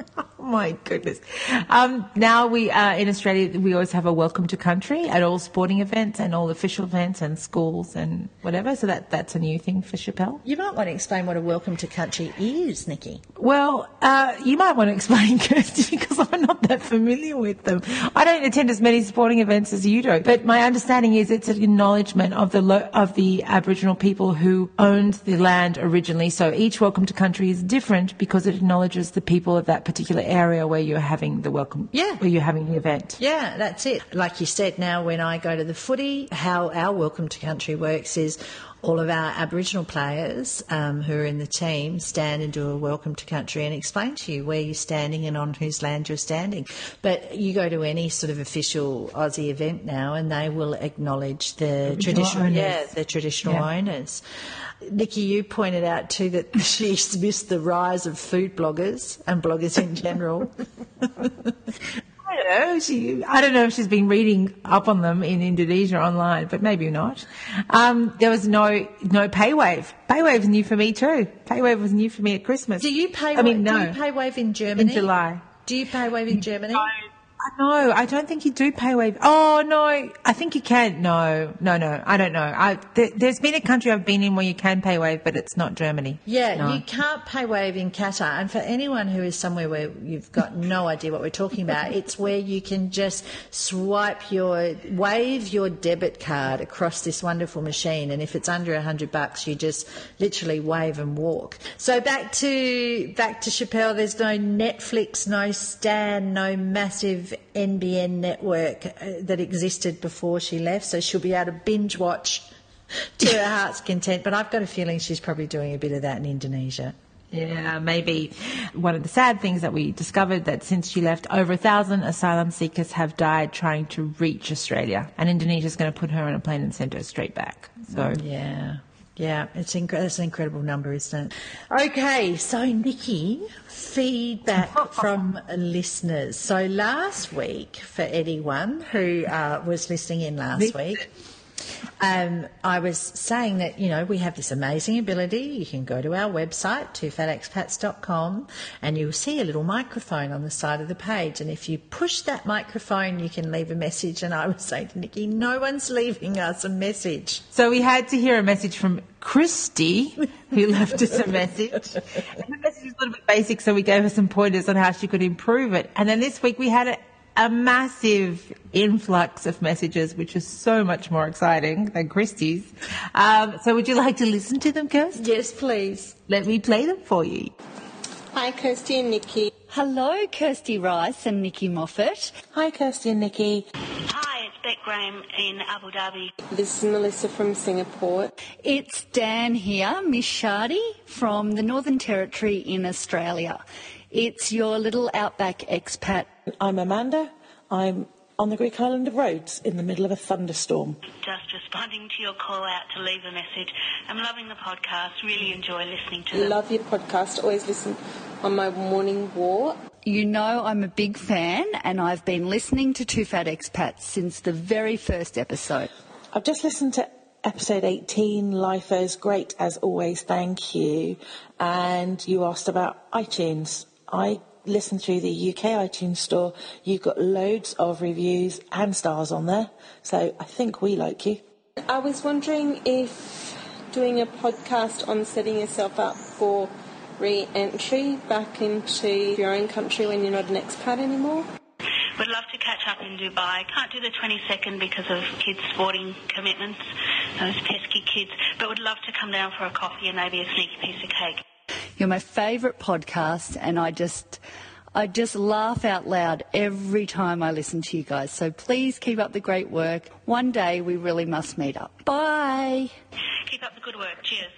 my goodness. Um, now we uh, in Australia, we always have a welcome to country at all sporting events and all official events and schools and whatever. So that that's a new thing for Chappelle. You might want to explain what a welcome to country is, Nikki. Well, uh, you might want to explain, Kirsty, because I'm not that familiar with them. I don't attend as many sporting events as you do, but my understanding is it's an acknowledgement of the lo- of the Aboriginal people who owned the land originally. So each welcome to country is different because it acknowledges the people of that particular area where you're having the welcome, Yeah. where you're having the event. Yeah, that's it. Like you said, now when I go to the footy, how our welcome to country works is all of our Aboriginal players um, who are in the team stand and do a welcome to country and explain to you where you're standing and on whose land you're standing. But you go to any sort of official Aussie event now and they will acknowledge the traditional, owners. yeah, the traditional Yeah. owners. Nikki, you pointed out too that she's missed the rise of food bloggers and bloggers in general. I don't know. She, I don't know if she's been reading up on them in Indonesia online, but maybe not. Um, there was no no PayWave. PayWave was new for me too. PayWave was new for me at Christmas. Do you pay? I mean, do no. you pay wave in Germany? In July. Do you pay wave in Germany? No, I don't think you do PayWave. Oh no, I think you can. No, no, no. I don't know. I there, there's been a country I've been in where you can PayWave, but it's not Germany. Yeah, No. you can't pay wave in Qatar. And for anyone who is somewhere where you've got no idea what we're talking about, it's where you can just swipe your, wave your debit card across this wonderful machine. And if it's under a hundred bucks, you just literally wave and walk. So back to, back to Chappelle, there's no Netflix, no Stan, no massive N B N network uh, that existed before she left. So she'll be able to binge watch to her heart's content. But I've got a feeling she's probably doing a bit of that in Indonesia. Yeah, maybe. One of the sad things that we discovered that since she left, over a thousand asylum seekers have died trying to reach Australia, and Indonesia's going to put her on a plane and send her straight back. So Yeah. Yeah, it's, inc- it's an incredible number, isn't it? Okay, so Nikki, feedback from listeners. So last week, for anyone who uh, was listening in last week, um, I was saying that, you know, we have this amazing ability. You can go to our website, two fat expats dot com, and you'll see a little microphone on the side of the page. And if you push that microphone, you can leave a message. And I was saying to Nikki, no one's leaving us a message. So we had to hear a message from Christy, who left us a message. And the message was a little bit basic, so we gave her some pointers on how she could improve it. And then this week we had a, a massive influx of messages, which is so much more exciting than Christy's. Um, so would you like to listen to them, Kirst? Yes, please. Let me play them for you. Hi, Kirsty and Nikki. Hello, Kirsty Rice and Nikki Moffat. Hi, Kirsty and Nikki. Hi, it's Beck Graham in Abu Dhabi. This is Melissa from Singapore. It's Dan here, Miss Shardy from the Northern Territory in Australia. It's your little outback expat. I'm Amanda. I'm on the Greek island of Rhodes in the middle of a thunderstorm. Just responding to your call out to leave a message. I'm loving the podcast. Really enjoy listening to them. Love your podcast. Always listen on my morning walk. You know I'm a big fan and I've been listening to Two Fat Expats since the very first episode. I've just listened to episode eighteen, Lifers. Great as always, thank you. And you asked about iTunes. I listened through the U K iTunes store. You've got loads of reviews and stars on there. So I think we like you. I was wondering if doing a podcast on setting yourself up for re-entry back into your own country when you're not an expat anymore. Would love to catch up in Dubai. Can't do the twenty-second because of kids' sporting commitments, those pesky kids, but would love to come down for a coffee and maybe a sneaky piece of cake. You're my favourite podcast and I just... I just laugh out loud every time I listen to you guys. So please keep up the great work. One day we really must meet up. Bye. Keep up the good work. Cheers.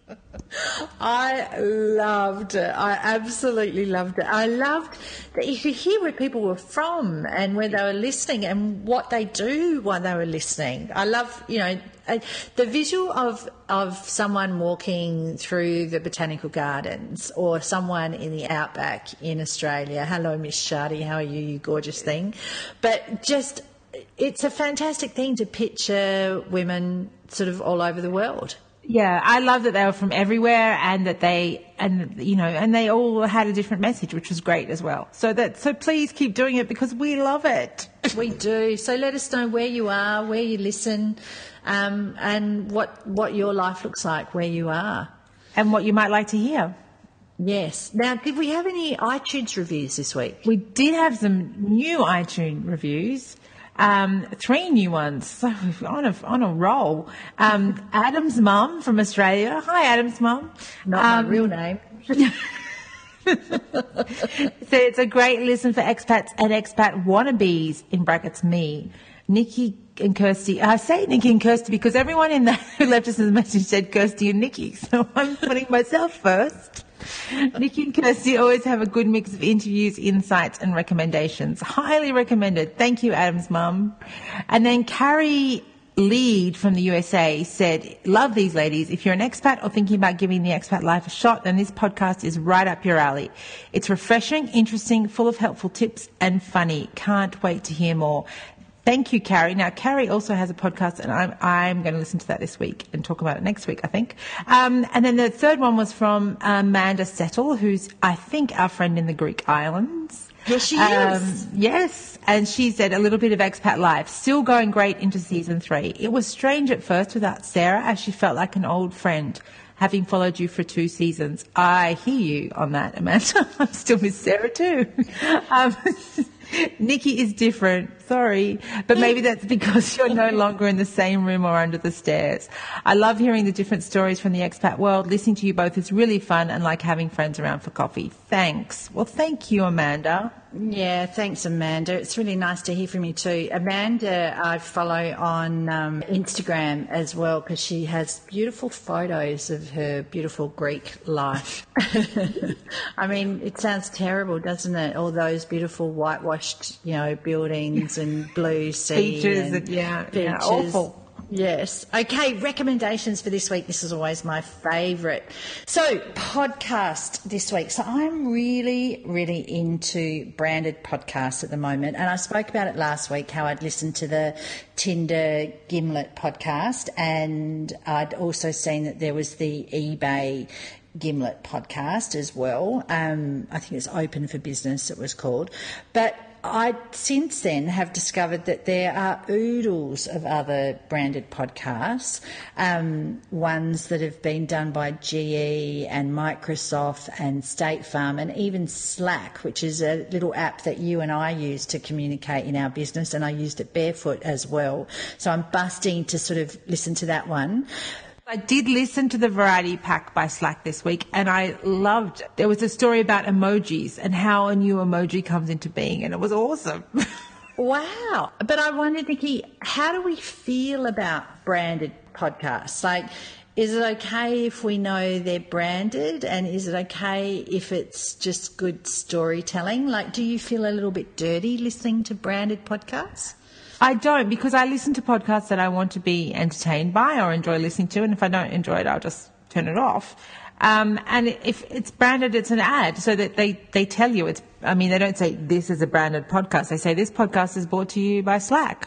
I loved it. I absolutely loved it. I loved that you could hear where people were from and where they were listening and what they do while they were listening. I love, you know, uh, the visual of of someone walking through the botanical gardens or someone in the outback in Australia. Hello, Miss Shardy. How are you, you gorgeous thing? But just, it's a fantastic thing to picture women sort of all over the world. Yeah, I love that they were from everywhere and that they, and you know, and they all had a different message, which was great as well. So that, so please keep doing it because we love it. We do. So let us know where you are, where you listen, um, and what what your life looks like where you are. And what you might like to hear. Yes. Now, did we have any iTunes reviews this week? We did have some new iTunes reviews. Um, three new ones, so on a on a roll. Um, Adam's mum from Australia. Hi, Adam's mum. Not um, my real name. So it's a great listen for expats and expat wannabes, in brackets me. Nikki and Kirsty. I say Nikki and Kirsty because everyone in that who left us a message said Kirsty and Nikki, so I'm putting myself first. Nikki and Kirsty always have a good mix of interviews, insights and recommendations. Highly recommended. Thank you, Adam's mum. And then Carrie Lead from the U S A said, love these ladies. If you're an expat or thinking about giving the expat life a shot, then this podcast is right up your alley. It's refreshing, interesting, full of helpful tips and funny. Can't wait to hear more. Thank you, Carrie. Now, Carrie also has a podcast, and I'm I'm going to listen to that this week and talk about it next week, I think. Um, and then the third one was from Amanda Settle, who's, I think, our friend in the Greek islands. Yes, she um, is. Yes. And she said, a little bit of expat life. Still going great into season three. It was strange at first without Sarah, as she felt like an old friend, having followed you for two seasons. I hear you on that, Amanda. I still miss Sarah too. Um, Nikki is different, sorry, but maybe that's because you're no longer in the same room or under the stairs. I love hearing the different stories from the expat world. Listening to you both is really fun and like having friends around for coffee. Thanks. Well, thank you, Amanda. Yeah, thanks, Amanda. It's really nice to hear from you too. Amanda, I follow on um, Instagram as well because she has beautiful photos of her beautiful Greek life. I mean, it sounds terrible, doesn't it? All those beautiful whitewashed, you know, buildings and blue sea. Beaches, and yeah, beaches. yeah, awful. Yes. Okay, recommendations for this week. This is always my favourite. So, podcast this week. So, I'm really, really into branded podcasts at the moment. And I spoke about it last week, how I'd listened to the Tinder Gimlet podcast. And I'd also seen that there was the eBay Gimlet podcast as well. Um, I think it's Open for Business, it was called. But I since then have discovered that there are oodles of other branded podcasts, um, ones that have been done by G E and Microsoft and State Farm and even Slack, which is a little app that you and I use to communicate in our business, and I used it barefoot as well. So I'm busting to sort of listen to that one. I did listen to the Variety Pack by Slack this week, and I loved it. There was a story about emojis and how a new emoji comes into being, and it was awesome. Wow. But I wondered, Nikki, how do we feel about branded podcasts? Like, is it okay if we know they're branded, and is it okay if it's just good storytelling? Like, do you feel a little bit dirty listening to branded podcasts? I don't, because I listen to podcasts that I want to be entertained by or enjoy listening to, and if I don't enjoy it, I'll just turn it off. Um, and if it's branded, it's an ad, so that they, they tell you it's, I mean, they don't say this is a branded podcast. They say this podcast is brought to you by Slack.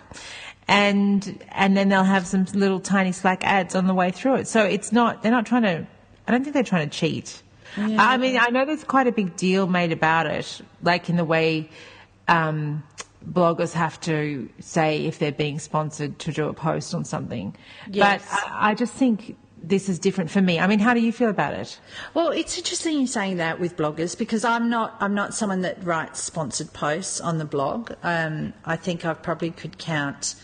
And, and then they'll have some little tiny Slack ads on the way through it. So it's not, they're not trying to, I don't think they're trying to cheat. Yeah. I mean, I know there's quite a big deal made about it, like in the way, um, bloggers have to say if they're being sponsored to do a post on something. Yes. But I, I just think this is different for me. I mean, how do you feel about it? Well, it's interesting you saying that with bloggers, because I'm not I'm not someone that writes sponsored posts on the blog. Um, I think I probably could count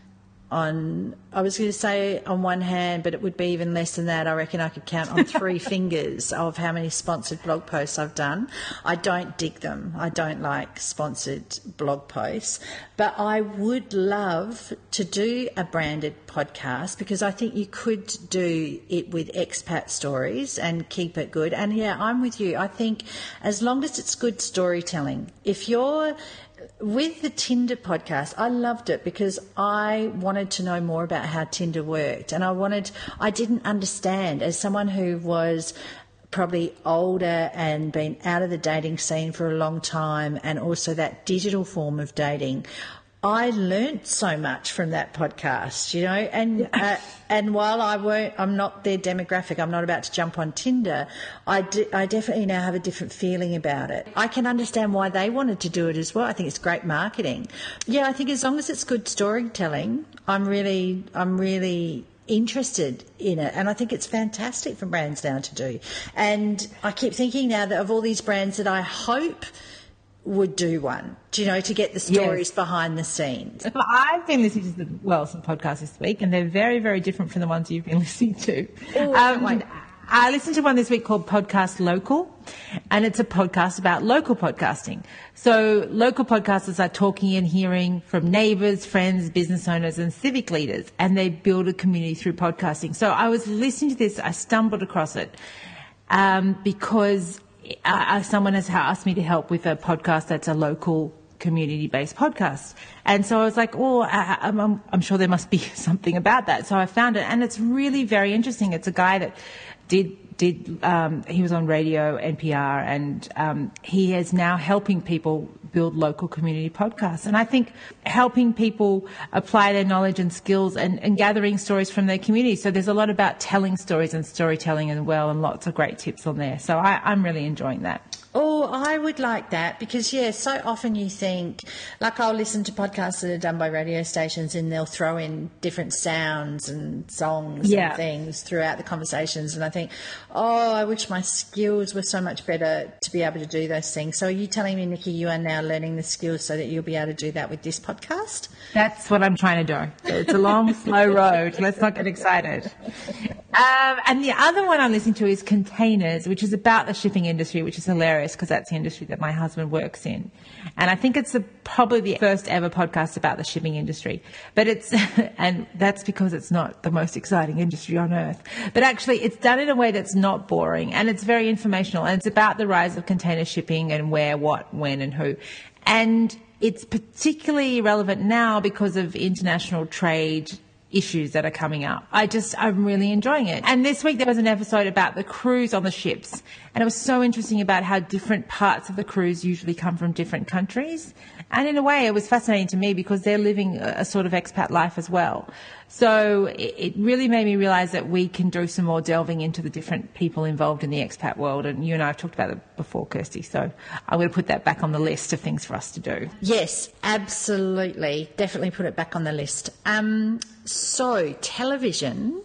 on, I was going to say on one hand, but it would be even less than that. I reckon I could count on three fingers of how many sponsored blog posts I've done. I don't dig them. I don't like sponsored blog posts. But I would love to do a branded podcast, because I think you could do it with expat stories and keep it good. And yeah, I'm with you. I think as long as it's good storytelling, if you're with the Tinder podcast, I loved it because I wanted to know more about how Tinder worked, and I wanted, I didn't understand, as someone who was probably older and been out of the dating scene for a long time, and also that digital form of dating, I learnt so much from that podcast, you know, and uh, and while I won't, I'm not their demographic, I'm not about to jump on Tinder, I, do, I definitely now have a different feeling about it. I can understand why they wanted to do it as well. I think it's great marketing. Yeah, I think as long as it's good storytelling, I'm really, I'm really interested in it, and I think it's fantastic for brands now to do. And I keep thinking now that of all these brands that I hope would do one, do you know, to get the stories yes. behind the scenes. I've been listening to the, well, some podcasts this week, and they're very, very different from the ones you've been listening to. Oh, um, I listened to one this week called Podcast Local, and it's a podcast about local podcasting. So local podcasters are talking and hearing from neighbours, friends, business owners and civic leaders, and they build a community through podcasting. So I was listening to this, I stumbled across it um, because Uh, someone has asked me to help with a podcast that's a local community-based podcast. And so I was like, oh, I, I'm, I'm sure there must be something about that. So I found it, and it's really very interesting. It's a guy that did, did um, he was on radio, N P R, and um, he is now helping people build local community podcasts. And I think helping people apply their knowledge and skills and, and gathering stories from their community. So there's a lot about telling stories and storytelling as well, and lots of great tips on there. So I, I'm really enjoying that. Oh, I would like that because, yeah, so often you think, like I'll listen to podcasts that are done by radio stations and they'll throw in different sounds and songs yeah. and things throughout the conversations, and I think, oh, I wish my skills were so much better to be able to do those things. So are you telling me, Nikki, you are now learning the skills so that you'll be able to do that with this podcast? That's what I'm trying to do. It's a long, slow road. Let's not get excited. Um, and the other one I'm listening to is Containers, which is about the shipping industry, which is hilarious because that's the industry that my husband works in. And I think it's the, probably the first ever podcast about the shipping industry. But it's, and that's because it's not the most exciting industry on earth. But actually it's done in a way that's not boring, and it's very informational, and it's about the rise of container shipping and where, what, when and who. And it's particularly relevant now because of international trade issues that are coming up. I just, I'm really enjoying it. And this week there was an episode about the crews on the ships, and it was so interesting about how different parts of the crews usually come from different countries. And in a way it was fascinating to me because they're living a, a sort of expat life as well. So it, it really made me realise that we can do some more delving into the different people involved in the expat world. And you and I have talked about it before, Kirsty, so I'm going to put that back on the list of things for us to do. Yes, absolutely. Definitely put it back on the list. Um, so television.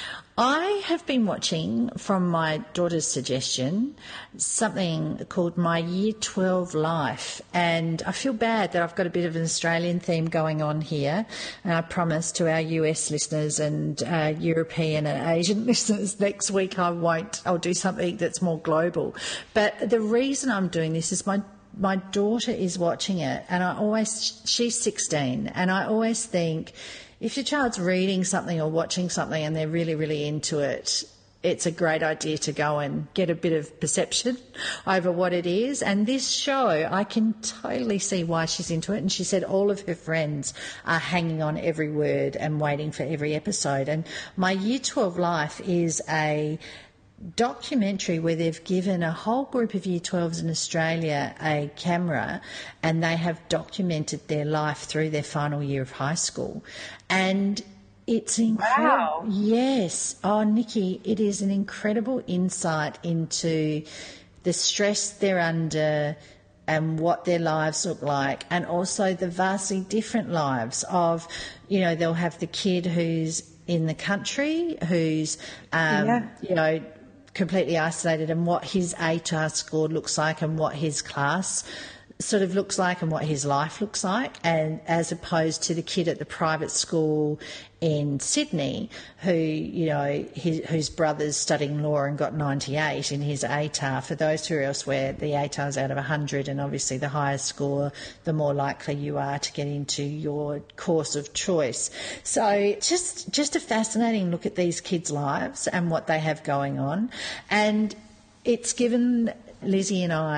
I have been watching, from my daughter's suggestion, something called My Year twelve Life, and I feel bad that I've got a bit of an Australian theme going on here, and I promise to our U S listeners and uh, European and Asian listeners next week I won't, I'll do something that's more global. But the reason I'm doing this is my my daughter is watching it, and I always, she's sixteen, and I always think, if your child's reading something or watching something and they're really, really into it, it's a great idea to go and get a bit of perception over what it is. And this show, I can totally see why she's into it. And she said all of her friends are hanging on every word and waiting for every episode. And My Year twelve Life is a documentary where they've given a whole group of Year twelves in Australia a camera, and they have documented their life through their final year of high school. And it's incredible. Wow. Yes. Oh, Nikki, it is an incredible insight into the stress they're under and what their lives look like, and also the vastly different lives of, you know, they'll have the kid who's in the country, who's, um, yeah. you know, completely isolated, and what his A T A R score looks like and what his class sort of looks like and what his life looks like, and as opposed to the kid at the private school in Sydney who, you know, his, whose brother's studying law and got ninety-eight in his A T A R. For those who are elsewhere, the A T A R is out of one hundred, and obviously the higher score, the more likely you are to get into your course of choice. So just just a fascinating look at these kids' lives and what they have going on. And it's given Lizzie and I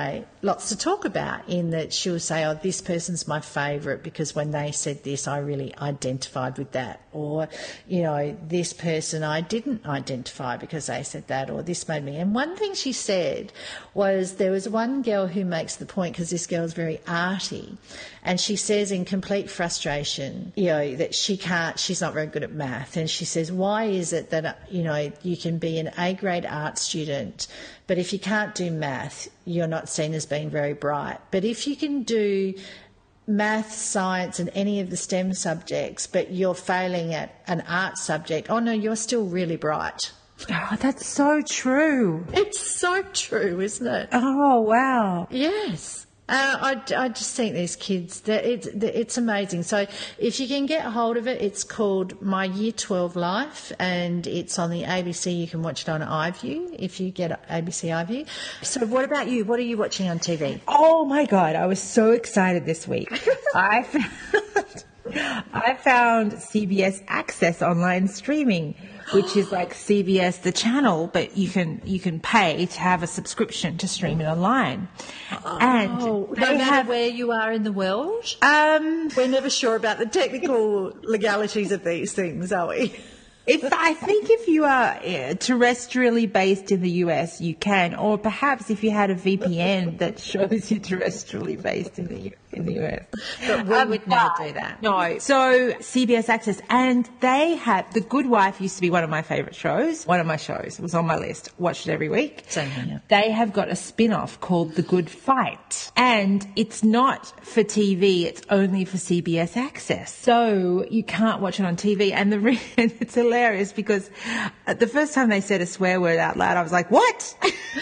lots to talk about, in that she'll say, oh, this person's my favourite because when they said this, I really identified with that. Or, you know, this person I didn't identify because they said that, or this made me. And one thing she said was there was one girl who makes the point, because this girl's very arty, and she says in complete frustration, you know, that she can't, she's not very good at math. And she says, why is it that, you know, you can be an A-grade art student, but if you can't do math, you're not seen as being very bright. But if you can do math, science and any of the STEM subjects, but you're failing at an art subject, oh no, you're still really bright. Oh, that's so true. It's so true, isn't it? Oh, wow. Yes. Uh, I, I just think these kids, that it's, it's amazing. So if you can get a hold of it, it's called My Year twelve Life, and it's on the A B C. You can watch it on iView if you get A B C iView. So what about you? What are you watching on T V? Oh, my God. I was so excited this week. I found, I found C B S Access online streaming, which is like C B S the channel, but you can you can pay to have a subscription to stream it online. Oh, and no they matter have, where you are in the world, um, we're never sure about the technical legalities of these things, are we? If I think if you are uh, terrestrially based in the U S, you can, or perhaps if you had a V P N that shows you terrestrially based in the in the U S. But we Um, would never but- do that. No. So C B S Access, and they have The Good Wife used to be one of my favourite shows. One of my shows. It was on my list. Watched it every week. Same here. They have got a spin-off called The Good Fight, and it's not for T V. It's only for C B S Access. So you can't watch it on T V. And the re- it's hilarious because the first time they said a swear word out loud, I was like, what?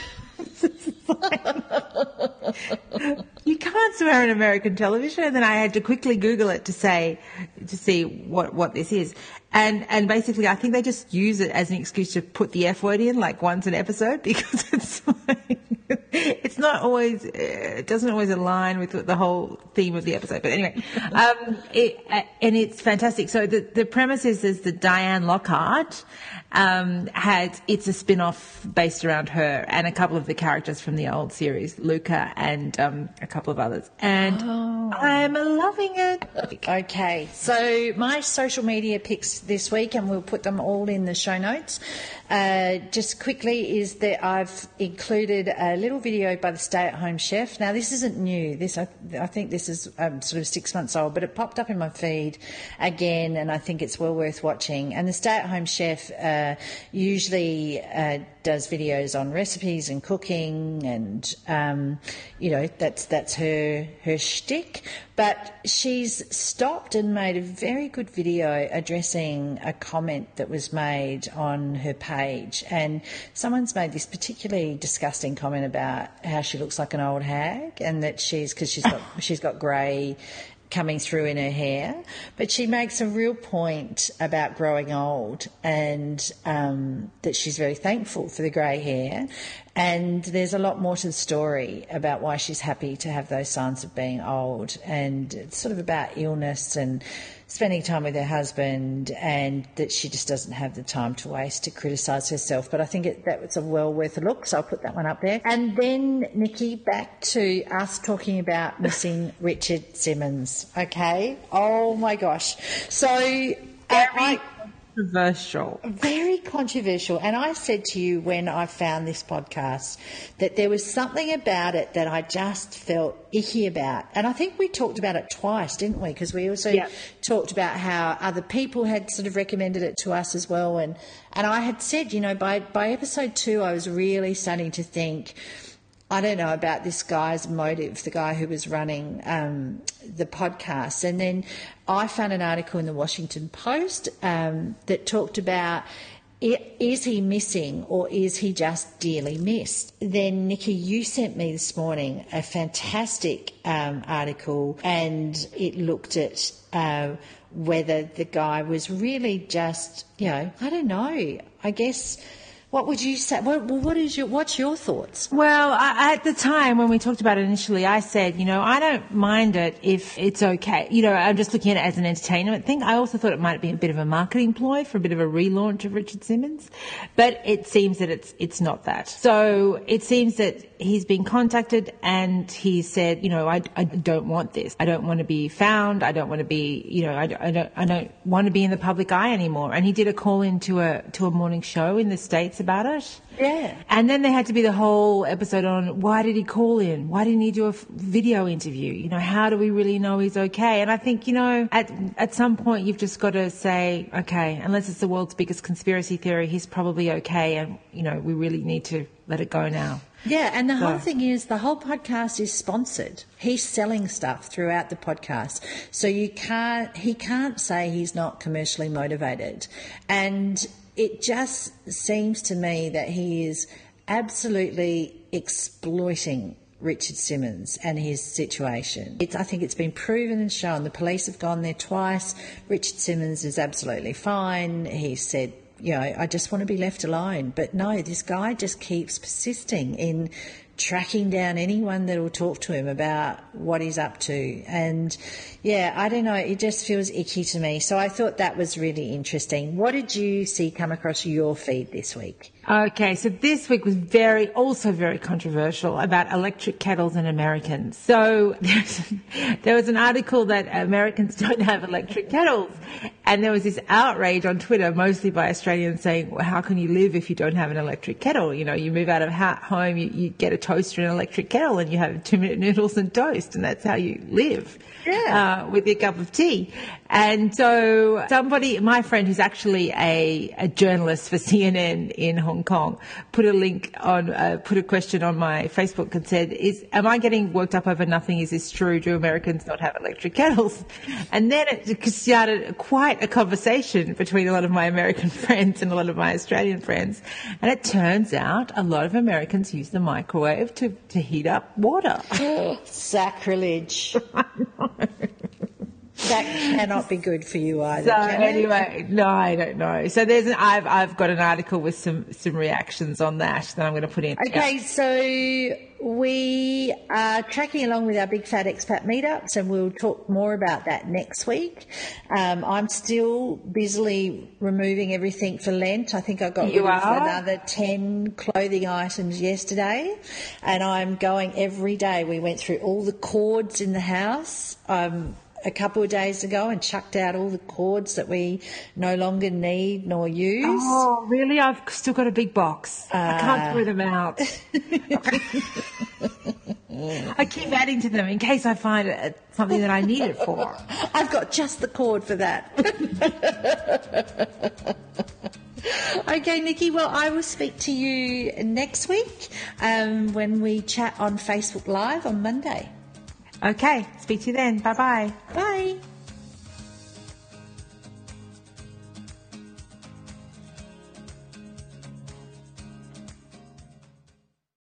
You can't swear on American television, and then I had to quickly Google it to say to see what what this is, and and basically I think they just use it as an excuse to put the F word in like once an episode, because it's like, it's not always it doesn't always align with the whole theme of the episode. But anyway, um, it, and it's fantastic. So the the premise is is that Diane Lockhart um, had it's a spin-off based around her and a couple of the characters from the old series, Luca and um, a couple of others, and Oh. I'm loving it. Okay, so my social media picks this week, and we'll put them all in the show notes. Uh, just quickly is that I've included a little video by the stay-at-home chef. Now, this isn't new. This I, I think this is um, sort of six months old, but it popped up in my feed again, and I think it's well worth watching. And the stay-at-home chef uh, usually uh, does videos on recipes and cooking, and um, you know that's that's her her shtick. But she's stopped and made a very good video addressing a comment that was made on her page, and someone's made this particularly disgusting comment about how she looks like an old hag, and that she's because she's got she's got grey coming through in her hair, but she makes a real point about growing old, and um, that she's very thankful for the grey hair. And there's a lot more to the story about why she's happy to have those signs of being old, and it's sort of about illness and spending time with her husband, and that she just doesn't have the time to waste to criticise herself. But I think it, that was a well worth a look, so I'll put that one up there. And then, Nikki, back to us talking about missing Richard Simmons, okay? Oh, my gosh. So I... I Controversial. Very controversial. And I said to you when I found this podcast that there was something about it that I just felt icky about. And I think we talked about it twice, didn't we? Because we also Yeah. talked about how other people had sort of recommended it to us as well. And, and I had said, you know, by, by episode two, I was really starting to think, I don't know about this guy's motive, the guy who was running um, the podcast. And then I found an article in the Washington Post um, that talked about, i- is he missing or is he just dearly missed? Then, Nikki, you sent me this morning a fantastic um, article, and it looked at uh, whether the guy was really just, you know, I don't know, I guess... What would you say? What, what is your, what's your thoughts? Well, I, at the time when we talked about it initially, I said, you know, I don't mind it if it's okay. You know, I'm just looking at it as an entertainment thing. I also thought it might be a bit of a marketing ploy for a bit of a relaunch of Richard Simmons, but it seems that it's it's not that. So it seems that he's been contacted and he said, you know, I, I don't want this. I don't want to be found. I don't want to be, you know, I, I don't I don't want to be in the public eye anymore. And he did a call into a to a morning show in the States about it. Yeah. And then there had to be the whole episode on why did he call in? Why didn't he do a f- video interview? You know, how do we really know he's okay? And I think, you know, at at some point you've just got to say, okay, unless it's the world's biggest conspiracy theory, he's probably okay. And, you know, we really need to let it go now. Yeah, and the So- whole thing is the whole podcast is sponsored. He's selling stuff throughout the podcast. So you can't, he can't say he's not commercially motivated. And it just seems to me that he is absolutely exploiting Richard Simmons and his situation. It's, I think it's been proven and shown. The police have gone there twice. Richard Simmons is absolutely fine. He said, you know, I just want to be left alone. But no, this guy just keeps persisting in tracking down anyone that will talk to him about what he's up to. And, yeah, I don't know, it just feels icky to me. So I thought that was really interesting. What did you see come across your feed this week? Okay, so this week was very, also very controversial about electric kettles and Americans. So there's, there was an article that Americans don't have electric kettles, and there was this outrage on Twitter, mostly by Australians, saying, well, how can you live if you don't have an electric kettle? You know, you move out of ha- home, you, you get a toaster and an electric kettle, and you have two-minute noodles and toast, and that's how you live. Yeah. Uh, with your cup of tea. And so somebody, my friend who's actually a, a journalist for C N N in Hong Kong, put a link on, uh, put a question on my Facebook and said, "Is am I getting worked up over nothing? Is this true? Do Americans not have electric kettles?" And then it started quite a conversation between a lot of my American friends and a lot of my Australian friends. And it turns out a lot of Americans use the microwave to, to heat up water. Sacrilege. That cannot be good for you either. So can it? anyway, no, I don't know. So there's an, I've I've got an article with some some reactions on that that I'm going to put in. Okay, so we are tracking along with our Big Fat Expat meetups, and we'll talk more about that next week. Um, I'm still busily removing everything for Lent. I think I got You rid of are? another ten clothing items yesterday, and I'm going every day. We went through all the cords in the house. Um, a couple of days ago and chucked out all the cords that we no longer need nor use. Oh, really? I've still got a big box. I can't throw them out. I keep adding to them in case I find it something that I need it for. I've got just the cord for that. Okay, Nikki, well, I will speak to you next week um, when we chat on Facebook Live on Monday. Okay, speak to you then. Bye-bye. Bye.